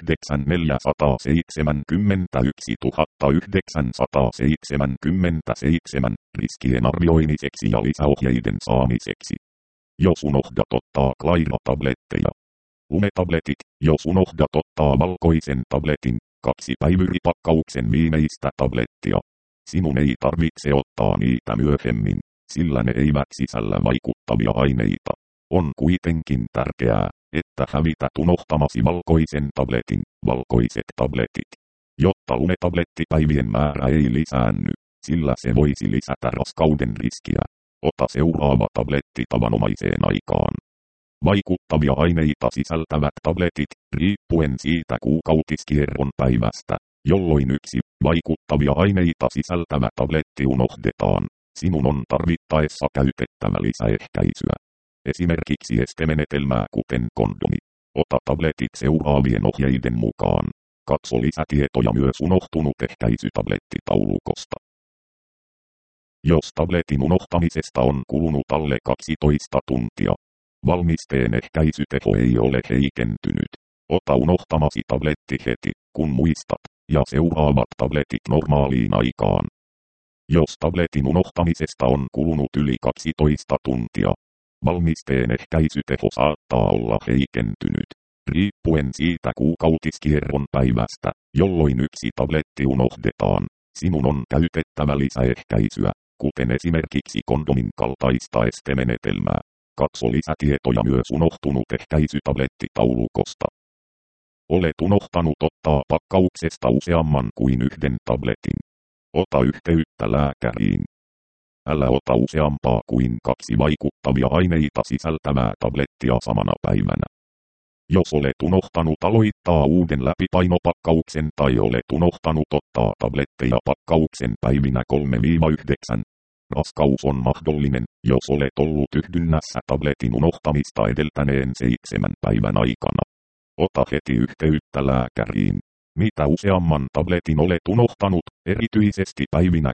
09471 riskien arvioimiseksi ja lisäohjeiden saamiseksi. Jos unohdat ottaa Claira-tabletteja. Lumetabletit, jos unohdat ottaa valkoisen tabletin, 2 päivyripakkauksen viimeistä tablettia. Sinun ei tarvitse ottaa niitä myöhemmin, sillä ne eivät sisällä vaikuttavia aineita. On kuitenkin tärkeää, että hävität unohtamasi valkoisen tabletin, valkoiset tabletit. Jotta lumetablettipäivien määrä ei lisäänny, sillä se voisi lisätä raskauden riskiä. Ota seuraava tabletti tavanomaiseen aikaan. Vaikuttavia aineita sisältävät tabletit, riippuen siitä kuukautiskierron päivästä, jolloin yksi vaikuttavia aineita sisältävä tabletti unohdetaan. Sinun on tarvittaessa käytettävä lisäehkäisyä. Esimerkiksi estemenetelmää kuten kondomi. Ota tabletit seuraavien ohjeiden mukaan. Katso lisätietoja myös unohtunut ehkäisytablettitaulukosta. Jos tabletin unohtamisesta on kulunut alle 12 tuntia, valmisteen ehkäisyteho ei ole heikentynyt. Ota unohtamasi tabletti heti, kun muistat, ja seuraavat tabletit normaaliin aikaan. Jos tabletin unohtamisesta on kulunut yli 12 tuntia, valmisteen ehkäisyteho saattaa olla heikentynyt, riippuen siitä kuukautiskierron päivästä, jolloin yksi tabletti unohdetaan. Sinun on käytettävä lisäehkäisyä, kuten esimerkiksi kondomin kaltaista estemenetelmää. Katso lisätietoja myös unohtunut ehkäisytablettitaulukosta. Olet unohtanut ottaa pakkauksesta useamman kuin yhden tabletin. Ota yhteyttä lääkäriin. Älä ota useampaa kuin 2 vaikuttavia aineita sisältävää tablettia samana päivänä. Jos olet unohtanut aloittaa uuden läpipainopakkauksen tai olet unohtanut ottaa tabletteja pakkauksen päivinä 3-9, raskaus on mahdollinen, jos olet ollut yhdynnässä tabletin unohtamista edeltäneen 7 päivän aikana. Ota heti yhteyttä lääkäriin. Mitä useamman tabletin olet unohtanut, erityisesti päivinä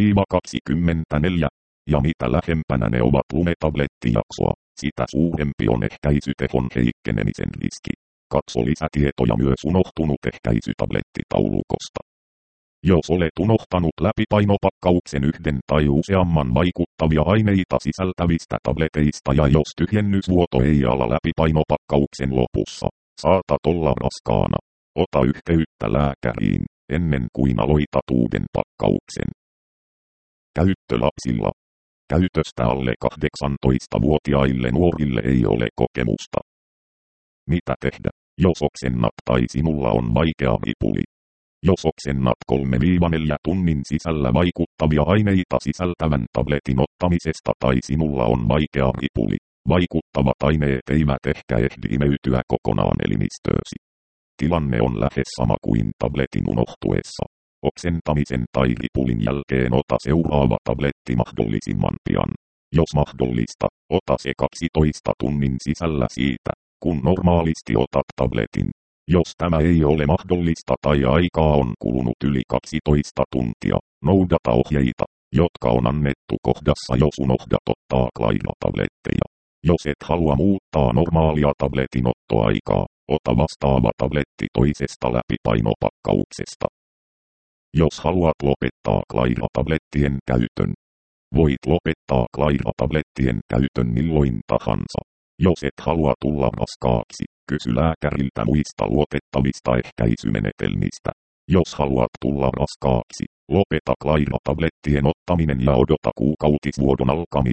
3-24, ja mitä lähempänä ne ovat lumetablettijaksoa, sitä suurempi on ehkäisytehon heikkenemisen riski. Katso lisätietoja myös unohtunut ehkäisytablettitaulukosta. Jos olet unohtanut läpipainopakkauksen yhden tai useamman vaikuttavia aineita sisältävistä tableteista ja jos tyhjennysvuoto ei ala läpipainopakkauksen lopussa, saatat olla raskaana. Ota yhteyttä lääkäriin, ennen kuin aloitat uuden pakkauksen. Käyttö lapsilla. Käytöstä alle 18-vuotiaille nuorille ei ole kokemusta. Mitä tehdä, jos oksennat tai sinulla on vaikea ripuli? Jos oksennat 3-4 tunnin sisällä vaikuttavia aineita sisältävän tabletin ottamisesta tai sinulla on vaikea ripuli, vaikuttavat aineet eivät ehkä ehdi imeytyä kokonaan elimistöösi. Tilanne on lähes sama kuin tabletin unohtuessa. Oksentamisen tai ripulin jälkeen ota seuraava tabletti mahdollisimman pian. Jos mahdollista, ota se 12 tunnin sisällä siitä, kun normaalisti otat tabletin. Jos tämä ei ole mahdollista tai aikaa on kulunut yli 12 tuntia, noudata ohjeita, jotka on annettu kohdassa jos unohdat ottaa Claira-tabletteja. Jos et halua muuttaa normaalia tabletinottoaikaa, ota vastaava tabletti toisesta läpipainopakkauksesta. Jos haluat lopettaa Claira-tablettien käytön, voit lopettaa Claira-tablettien käytön milloin tahansa. Jos et halua tulla raskaaksi, kysy lääkäriltä muista luotettavista ehkäisymenetelmistä. Jos haluat tulla raskaaksi, lopeta Claira-tablettien ottaminen ja odota kuukautisvuodon alkamista.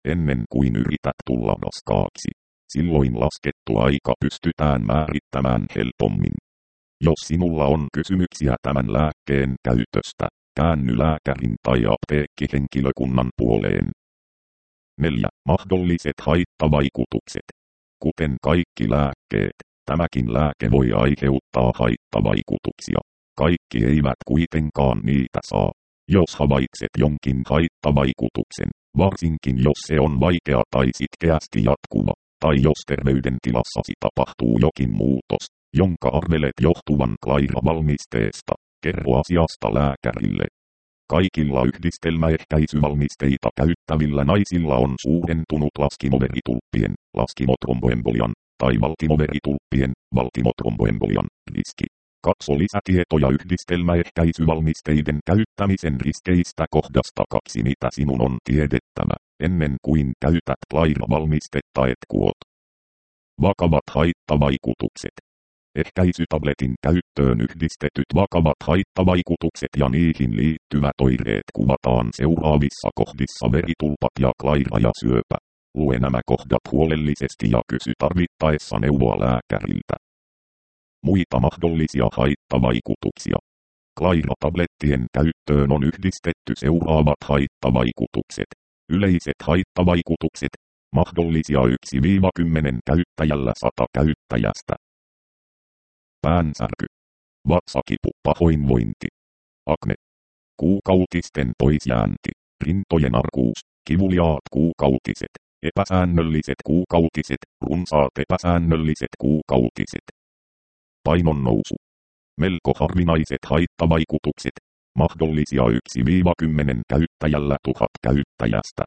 ennen kuin yrität tulla raskaaksi. Silloin laskettu aika pystytään määrittämään helpommin. Jos sinulla on kysymyksiä tämän lääkkeen käytöstä, käänny lääkärin tai apteekkihenkilökunnan puoleen. 4. Mahdolliset haittavaikutukset. Kuten kaikki lääkkeet, tämäkin lääke voi aiheuttaa haittavaikutuksia. Kaikki eivät kuitenkaan niitä saa. Jos havaitset jonkin haittavaikutuksen, varsinkin jos se on vaikea tai sitkeästi jatkuva, tai jos terveydentilassasi tapahtuu jokin muutos, jonka arvelet johtuvan Claira-valmisteesta, kerro asiasta lääkärille. Kaikilla yhdistelmäehkäisyvalmisteita käyttävillä naisilla on suurentunut laskimoveritulppien, laskimotromboembolian, tai valtimoveritulppien, valtimotromboembolian riski. Katso lisätietoja yhdistelmäehkäisyvalmisteiden käyttämisen riskeistä kohdasta 2. Mitä sinun on tiedettävä, ennen kuin käytät Claira-valmistetta kuot. Vakavat haittavaikutukset. Ehkäisytabletin käyttöön yhdistetyt vakavat haittavaikutukset ja niihin liittyvät oireet kuvataan seuraavissa kohdissa: veritulpat ja Claira ja syöpä. Lue nämä kohdat huolellisesti ja kysy tarvittaessa neuvoa lääkäriltä. Muita mahdollisia haittavaikutuksia. Claira-tablettien käyttöön on yhdistetty seuraavat haittavaikutukset. Yleiset haittavaikutukset. Mahdollisia 1-10 käyttäjällä 100 käyttäjästä. Päänsärky. Vatsakipu, pahoinvointi. Akne. Kuukautisten poisjäänti. Rintojen arkuus. Kivuliaat kuukautiset. Epäsäännölliset kuukautiset. Runsaat epäsäännölliset kuukautiset. Painonnousu. Melko harvinaiset haittavaikutukset. Mahdollisia 1-10 käyttäjällä 1000 käyttäjästä.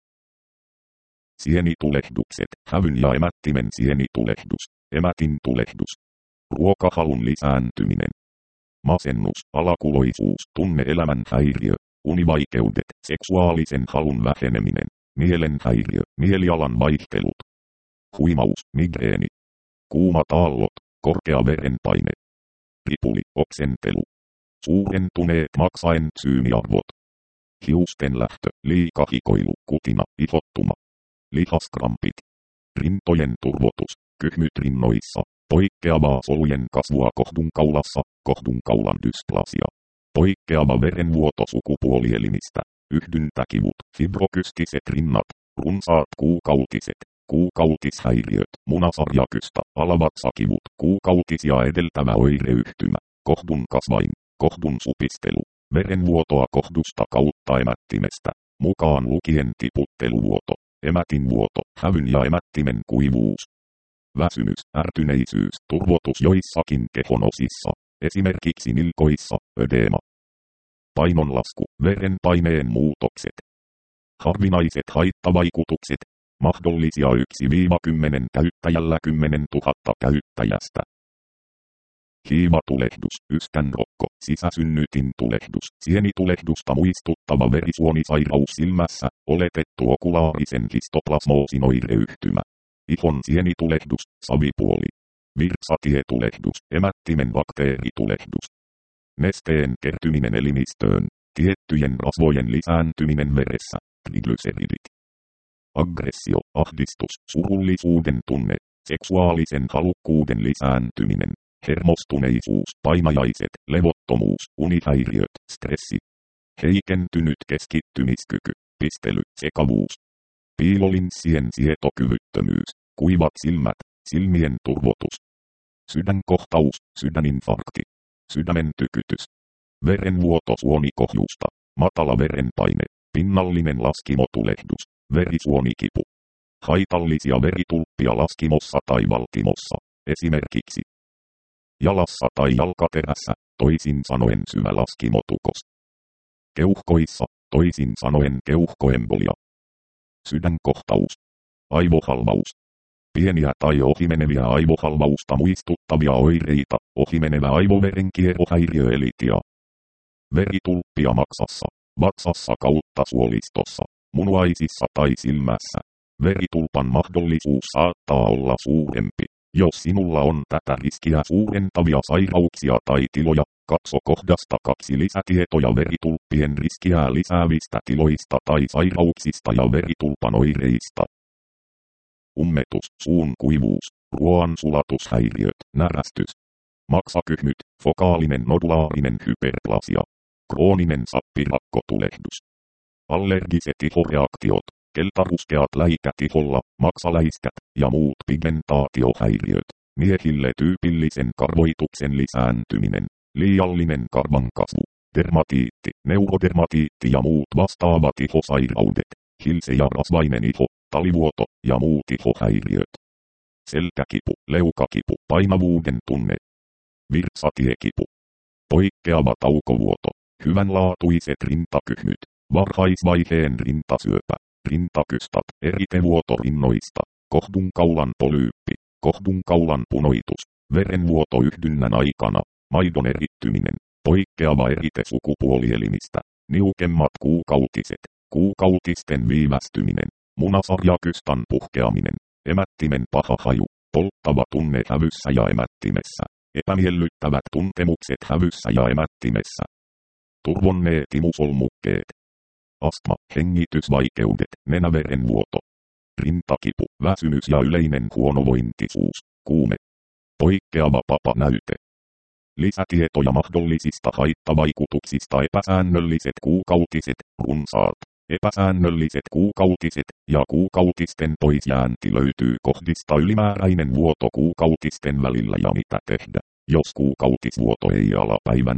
Sienitulehdukset. Hävyn ja emättimen sienitulehdus. Emätin tulehdus. Ruokahalun lisääntyminen. Masennus, alakuloisuus, tunne-elämän häiriö, univaikeudet, seksuaalisen halun väheneminen, mielenhäiriö, mielialan vaihtelut. Huimaus, migreeni. Kuumat aallot, korkea verenpaine. Ripuli, oksentelu. Suurentuneet maksaen syymiarvot. Hiusten lähtö, liikahikoilu, kutina, ihottuma. Lihaskrampit. Rintojen turvotus, kyhmyt rinnoissa. Poikkeavaa solujen kasvua kohdunkaulassa, kohdunkaulan dysplasia. Poikkeava verenvuoto sukupuolielimistä, yhdyntäkivut, fibrokystiset rinnat, runsaat kuukautiset, kuukautishäiriöt, munasarjakystä, alavatsakivut, kuukautisia edeltävä oireyhtymä, kohdun kasvain, kohdun supistelu, verenvuotoa kohdusta kautta emättimestä, mukaan lukien tiputteluvuoto, emätinvuoto, hävyn ja emättimen kuivuus. Väsymys, ärtyneisyys, turvotus joissakin kehonosissa, esimerkiksi nilkoissa, ödeema. Painonlasku, verenpaineen muutokset. Harvinaiset haittavaikutukset, mahdollisia 1-10 käyttäjällä 10 000 käyttäjästä. Hiivatulehdus, yskänrokko, sisäsynnytin tulehdus, sienitulehdusta muistuttava verisuonisairaus silmässä, oletettu okulaarisen histoplasmoosin oireyhtymä. Ihon sienitulehdus, savipuoli. Virtsatietulehdus, emättimen bakteeritulehdus. Nesteen kertyminen elimistöön, tiettyjen rasvojen lisääntyminen veressä, triglyceridit. Aggressio, ahdistus, surullisuuden tunne, seksuaalisen halukkuuden lisääntyminen, hermostuneisuus, painajaiset, levottomuus, unihäiriöt, stressi. Heikentynyt keskittymiskyky, pistely, sekavuus. Piilolinssien sietokyvyttömyys, kuivat silmät, silmien turvotus. Sydänkohtaus, sydäninfarkti. Sydämen tykytys. Verenvuoto suonikohjusta, matala verenpaine, pinnallinen laskimotulehdus, verisuonikipu. Haitallisia veritulppia laskimossa tai valtimossa, esimerkiksi jalassa tai jalkaterässä, toisin sanoen syvä laskimotukos. Keuhkoissa, toisin sanoen keuhkoembolia. Sydänkohtaus. Aivohalvaus. Pieniä tai ohimeneviä aivohalvausta muistuttavia oireita, ohimenevä aivoverenkierrohäiriö elitia. Veritulppia maksassa, vatsassa kautta suolistossa, munuaisissa tai silmässä. Veritulpan mahdollisuus saattaa olla suurempi, Jos sinulla on tätä riskiä suurentavia sairauksia tai tiloja, katso kohdasta 2 lisätietoja veritulppien riskiä lisäävistä tiloista tai sairauksista ja veritulpan oireista. Ummetus, suun kuivuus, ruoan sulatushäiriöt, närästys, maksakyhmyt, fokaalinen nodulaarinen hyperplasia, krooninen sappirakkotulehdus, allergiset ihoreaktiot, keltaruskeat läikät iholla, maksaläiskät ja muut pigmentaatiohäiriöt, miehille tyypillisen karvoituksen lisääntyminen, liiallinen karvan kasvu, dermatiitti, neurodermatiitti ja muut vastaavat ihosairaudet, hilse ja rasvainen iho, talivuoto ja muut ihohäiriöt, selkäkipu, leukakipu, painavuuden tunne, virsatiekipu, poikkeava taukovuoto, hyvänlaatuiset rintakyhmyt, varhaisvaiheen rintasyöpä, rintakystat, eritevuoto rinnoista, kohdunkaulan polyyppi, kohdunkaulan punoitus, verenvuoto yhdynnän aikana, maidon erittyminen, poikkeava erite sukupuolielimistä, niukemmat kuukautiset, kuukautisten viivästyminen, munasarjakystan puhkeaminen, emättimen paha haju, polttava tunne hävyssä ja emättimessä, epämiellyttävät tuntemukset hävyssä ja emättimessä, turvonneet imusolmukkeet, astma, hengitysvaikeudet, nenäverenvuoto, rintakipu, väsymys ja yleinen huonovointisuus, kuume, poikkeava papanäyte. Lisätietoja mahdollisista haittavaikutuksista epäsäännölliset kuukautiset, runsaat, epäsäännölliset kuukautiset ja kuukautisten poisjäänti löytyy kohdista ylimääräinen vuoto kuukautisten välillä ja mitä tehdä, jos kuukautisvuoto ei ala päivänä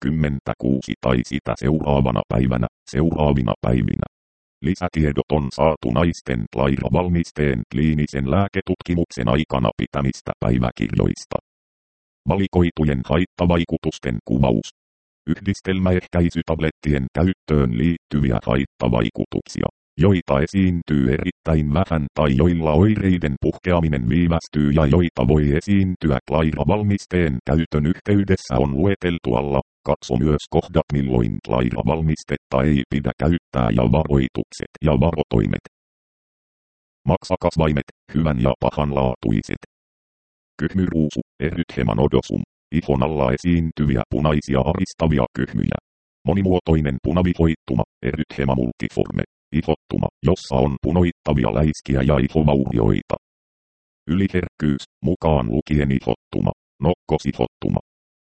26 tai sitä seuraavana päivänä, seuraavina päivinä. Lisätiedot on saatu naisten Claira-valmisteen kliinisen lääketutkimuksen aikana pitämistä päiväkirjoista. Valikoitujen haittavaikutusten kuvaus. Yhdistelmäehkäisytablettien käyttöön liittyviä haittavaikutuksia, joita esiintyy erittäin vähän tai joilla oireiden puhkeaminen viivästyy ja joita voi esiintyä Claira-valmisteen käytön yhteydessä on lueteltu alla. Katso myös kohdat milloin Claira-valmistetta ei pidä käyttää ja varoitukset ja varotoimet. Maksakasvaimet, hyvän ja pahanlaatuiset. Kyhmyruusu, erythema nodosum, ihon alla esiintyviä punaisia aristavia kyhmyjä. Monimuotoinen punavihoittuma, erythema multiforme, ihottuma, jossa on punoittavia läiskiä ja ihovaurioita. Yliherkkyys, mukaan lukien ihottuma, nokkosihottuma.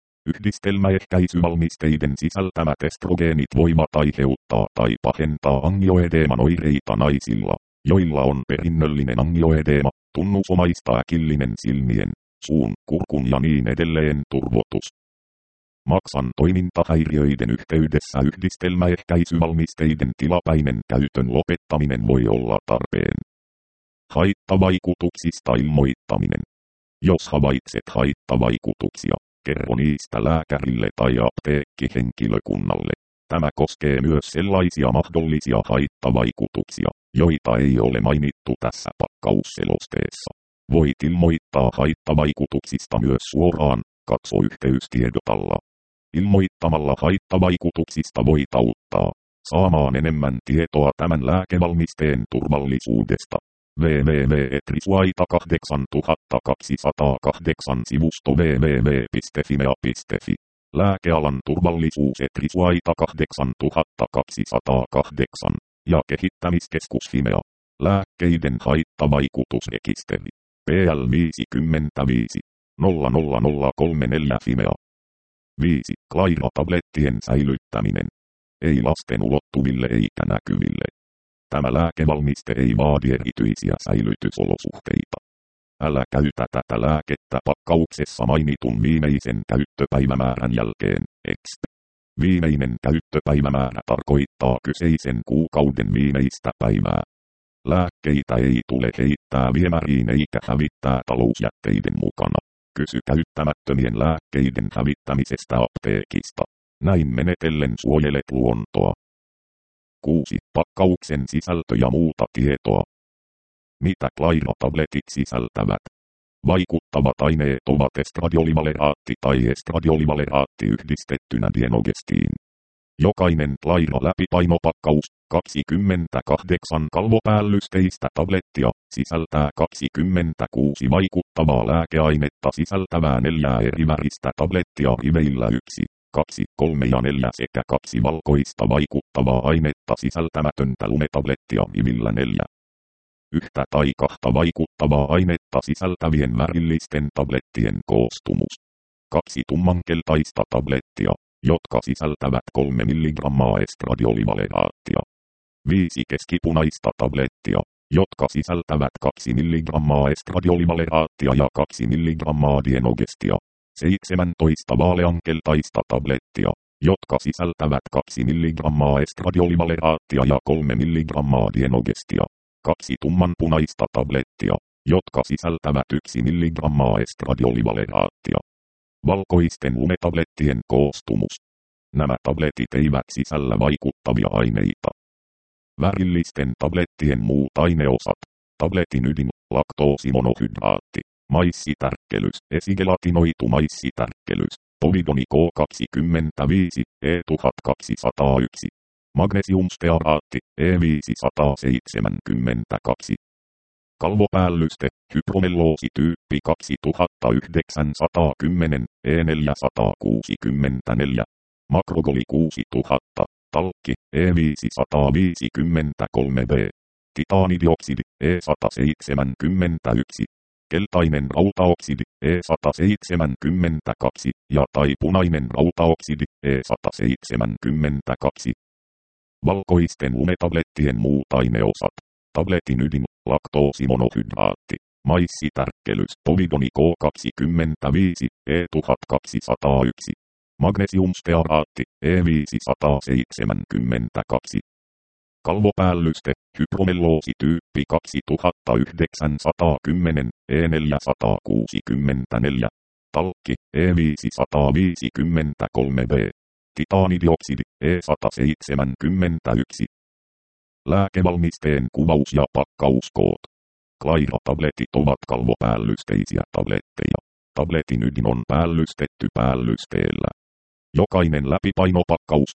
Yhdistelmäehkäisyvalmisteiden sisältämät estrogeenit voivat aiheuttaa tai pahentaa angioedeeman oireita naisilla, joilla on perinnöllinen angioedeema, tunnusomaista äkillinen silmien, suun, kurkun ja niin edelleen turvotus. Maksan toimintahäiriöiden yhteydessä yhdistelmäehkäisyvalmisteiden tilapäinen käytön lopettaminen voi olla tarpeen. Haittavaikutuksista ilmoittaminen. Jos havaitset haittavaikutuksia, kerro niistä lääkärille tai apteekkihenkilökunnalle. Tämä koskee myös sellaisia mahdollisia haittavaikutuksia, joita ei ole mainittu tässä pakkausselosteessa. Voit ilmoittaa haittavaikutuksista myös suoraan, katso yhteystiedot alla. Ilmoittamalla haittavaikutuksista voit auttaa saamaan enemmän tietoa tämän lääkevalmisteen turvallisuudesta. www.etrisuaita8208 sivusto www.fimea.fi. Lääkealan turvallisuus Etrisuaita 8208 ja kehittämiskeskus Fimea. Lääkkeiden haittavaikutusrekisteri. PL 55 00034 Fimea. 5. Claira-tablettien säilyttäminen. Ei lasten ulottuville eikä näkyville. Tämä lääkevalmiste ei vaadi erityisiä säilytysolosuhteita. Älä käytä tätä lääkettä pakkauksessa mainitun viimeisen käyttöpäivämäärän jälkeen, exp. Viimeinen käyttöpäivämäärä tarkoittaa kyseisen kuukauden viimeistä päivää. Lääkkeitä ei tule heittää viemäriin eikä hävittää talousjätteiden mukana. Kysy käyttämättömien lääkkeiden hävittämisestä apteekista. Näin menetellen suojelet luontoa. 6. Pakkauksen sisältö ja muuta tietoa. Mitä Claira-tabletit sisältävät? Vaikuttavat aineet ovat estradiolivaleraatti tai estradiolivaleraatti yhdistettynä dienogestiin. Jokainen Claira-läpipainopakkaus, 28 kalvopäällysteistä tablettia, sisältää 26 vaikuttavaa lääkeainetta sisältävää 4 eri väristä tablettia riveillä 1, 2, 3 ja 4 sekä 2 valkoista vaikuttavaa ainetta sisältämätöntä lumetablettia rivillä 4. Yhtä tai 2 vaikuttavaa ainetta sisältävien värillisten tablettien koostumus. 2 tummankeltaista tablettia, jotka sisältävät 3 mg estradiolivaleaattia. 5 keskipunaista tablettia, jotka sisältävät 2 mg estradiolivaleaattia ja 2 mg dienogestia. 17 vaaleankeltaista tablettia, jotka sisältävät 2 mg estradiolivaleaattia ja 3 mg dienogestia. 2 tummanpunaista tablettia, jotka sisältävät 1 mg estradiolivaleaattia. Valkoisten lumetablettien koostumus. Nämä tabletit eivät sisällä vaikuttavia aineita. Värillisten tablettien muut aineosat. Tabletin ydin, laktoosimonohydraatti, maissitärkkelys, esigelatinoitu maissitärkkelys, povidoni K25, E1201, magnesiumstearaatti, E572. Kalvopäällyste, hypromelloosi-tyyppi 2910, E464, makrogoli 6000, talkki, E553B, titaanidioksidi, E171, keltainen rautaoksidi, E172 ja tai punainen rautaoksidi, E172. Valkoisten lumetablettien muut aineosat. Tabletin ydin, laktoosimonohydraatti, maissitärkkelys, povidoni K25, E1201, magnesiumstearaatti, E572. Kalvopäällyste, hypromelloosi-tyyppi 2910, E464, talkki, E553B, titaanidioksidi, E171. Lääkevalmisteen kuvaus ja pakkauskoot. Klaira-tabletit ovat kalvopäällysteisiä tabletteja. Tabletin ydin on päällystetty päällysteellä. Jokainen läpipainopakkaus,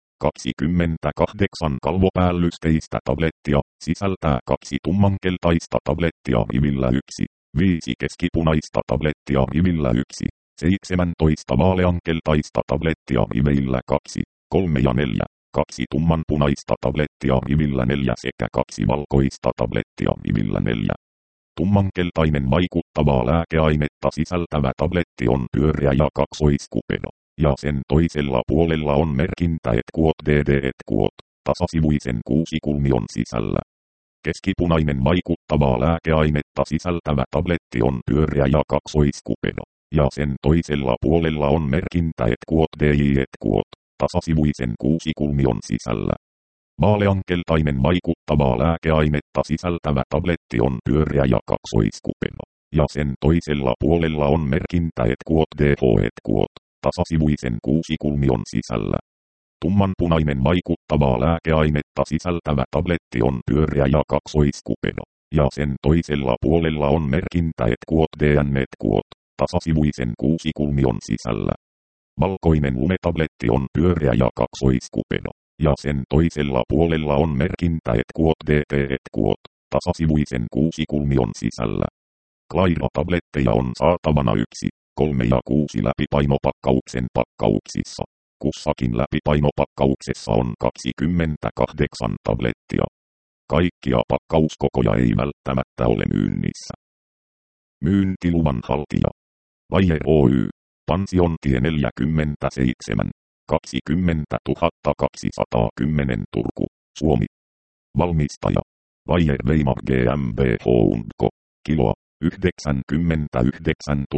28 kalvopäällysteistä tablettia, sisältää 2 tummankeltaista tablettia rivillä 1, 5 keskipunaista tablettia rivillä 1, 17 vaaleankeltaista tablettia riveillä 2, 3 ja 4. 2 tummanpunaista tablettia rivillä 4 sekä 2 valkoista tablettia rivillä 4. Tummankeltainen vaikuttavaa lääkeainetta sisältävä tabletti on pyöreä ja kaksoiskupeno, ja sen toisella puolella on merkintä et quod dd et quod, tasasivuisen kuusikulmion sisällä. Keskipunainen vaikuttavaa lääkeainetta sisältävä tabletti on pyöreä ja kaksoiskupeno, ja sen toisella puolella on merkintä et quod dj et quod, tasasivuisen kuusikulmion sisällä. Vaaleankeltainen vaikuttavaa lääkeainetta sisältävä tabletti on pyöreä ja kaksoiskupeno, ja sen toisella puolella on merkintä et quod dh et quod, tasasivuisen kuusikulmion sisällä. Tummanpunainen vaikuttavaa lääkeainetta sisältävä tabletti on pyöreä ja kaksoiskupeno, ja sen toisella puolella on merkintä et quod dn et quod, tasasivuisen kuusikulmion sisällä. Valkoinen lumetabletti on pyöreä ja kaksoiskupeno, ja sen toisella puolella on merkintä et quod dt et quod, tasasivuisen kuusikulmion sisällä. Klaira-tabletteja on saatavana 1, 3 ja 6 läpipainopakkauksen pakkauksissa. Kussakin läpipainopakkauksessa on 28 tablettia. Kaikkia pakkauskokoja ei välttämättä ole myynnissä. Myyntiluvan haltija. Bayer Oy. Pensiontie 47. 20 210 Turku, Suomi. Valmistaja. Bayer Weimar GmbH und Co. Kiloa. 99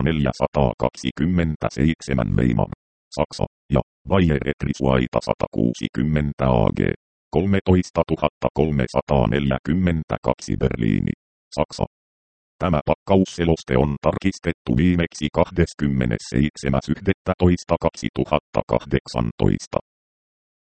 427 Weimar. Saksa, ja Bayer Etrisuaita 160 AG. 13 342 Berliini, Saksa. Tämä pakkausseloste on tarkistettu viimeksi 27.11.2018.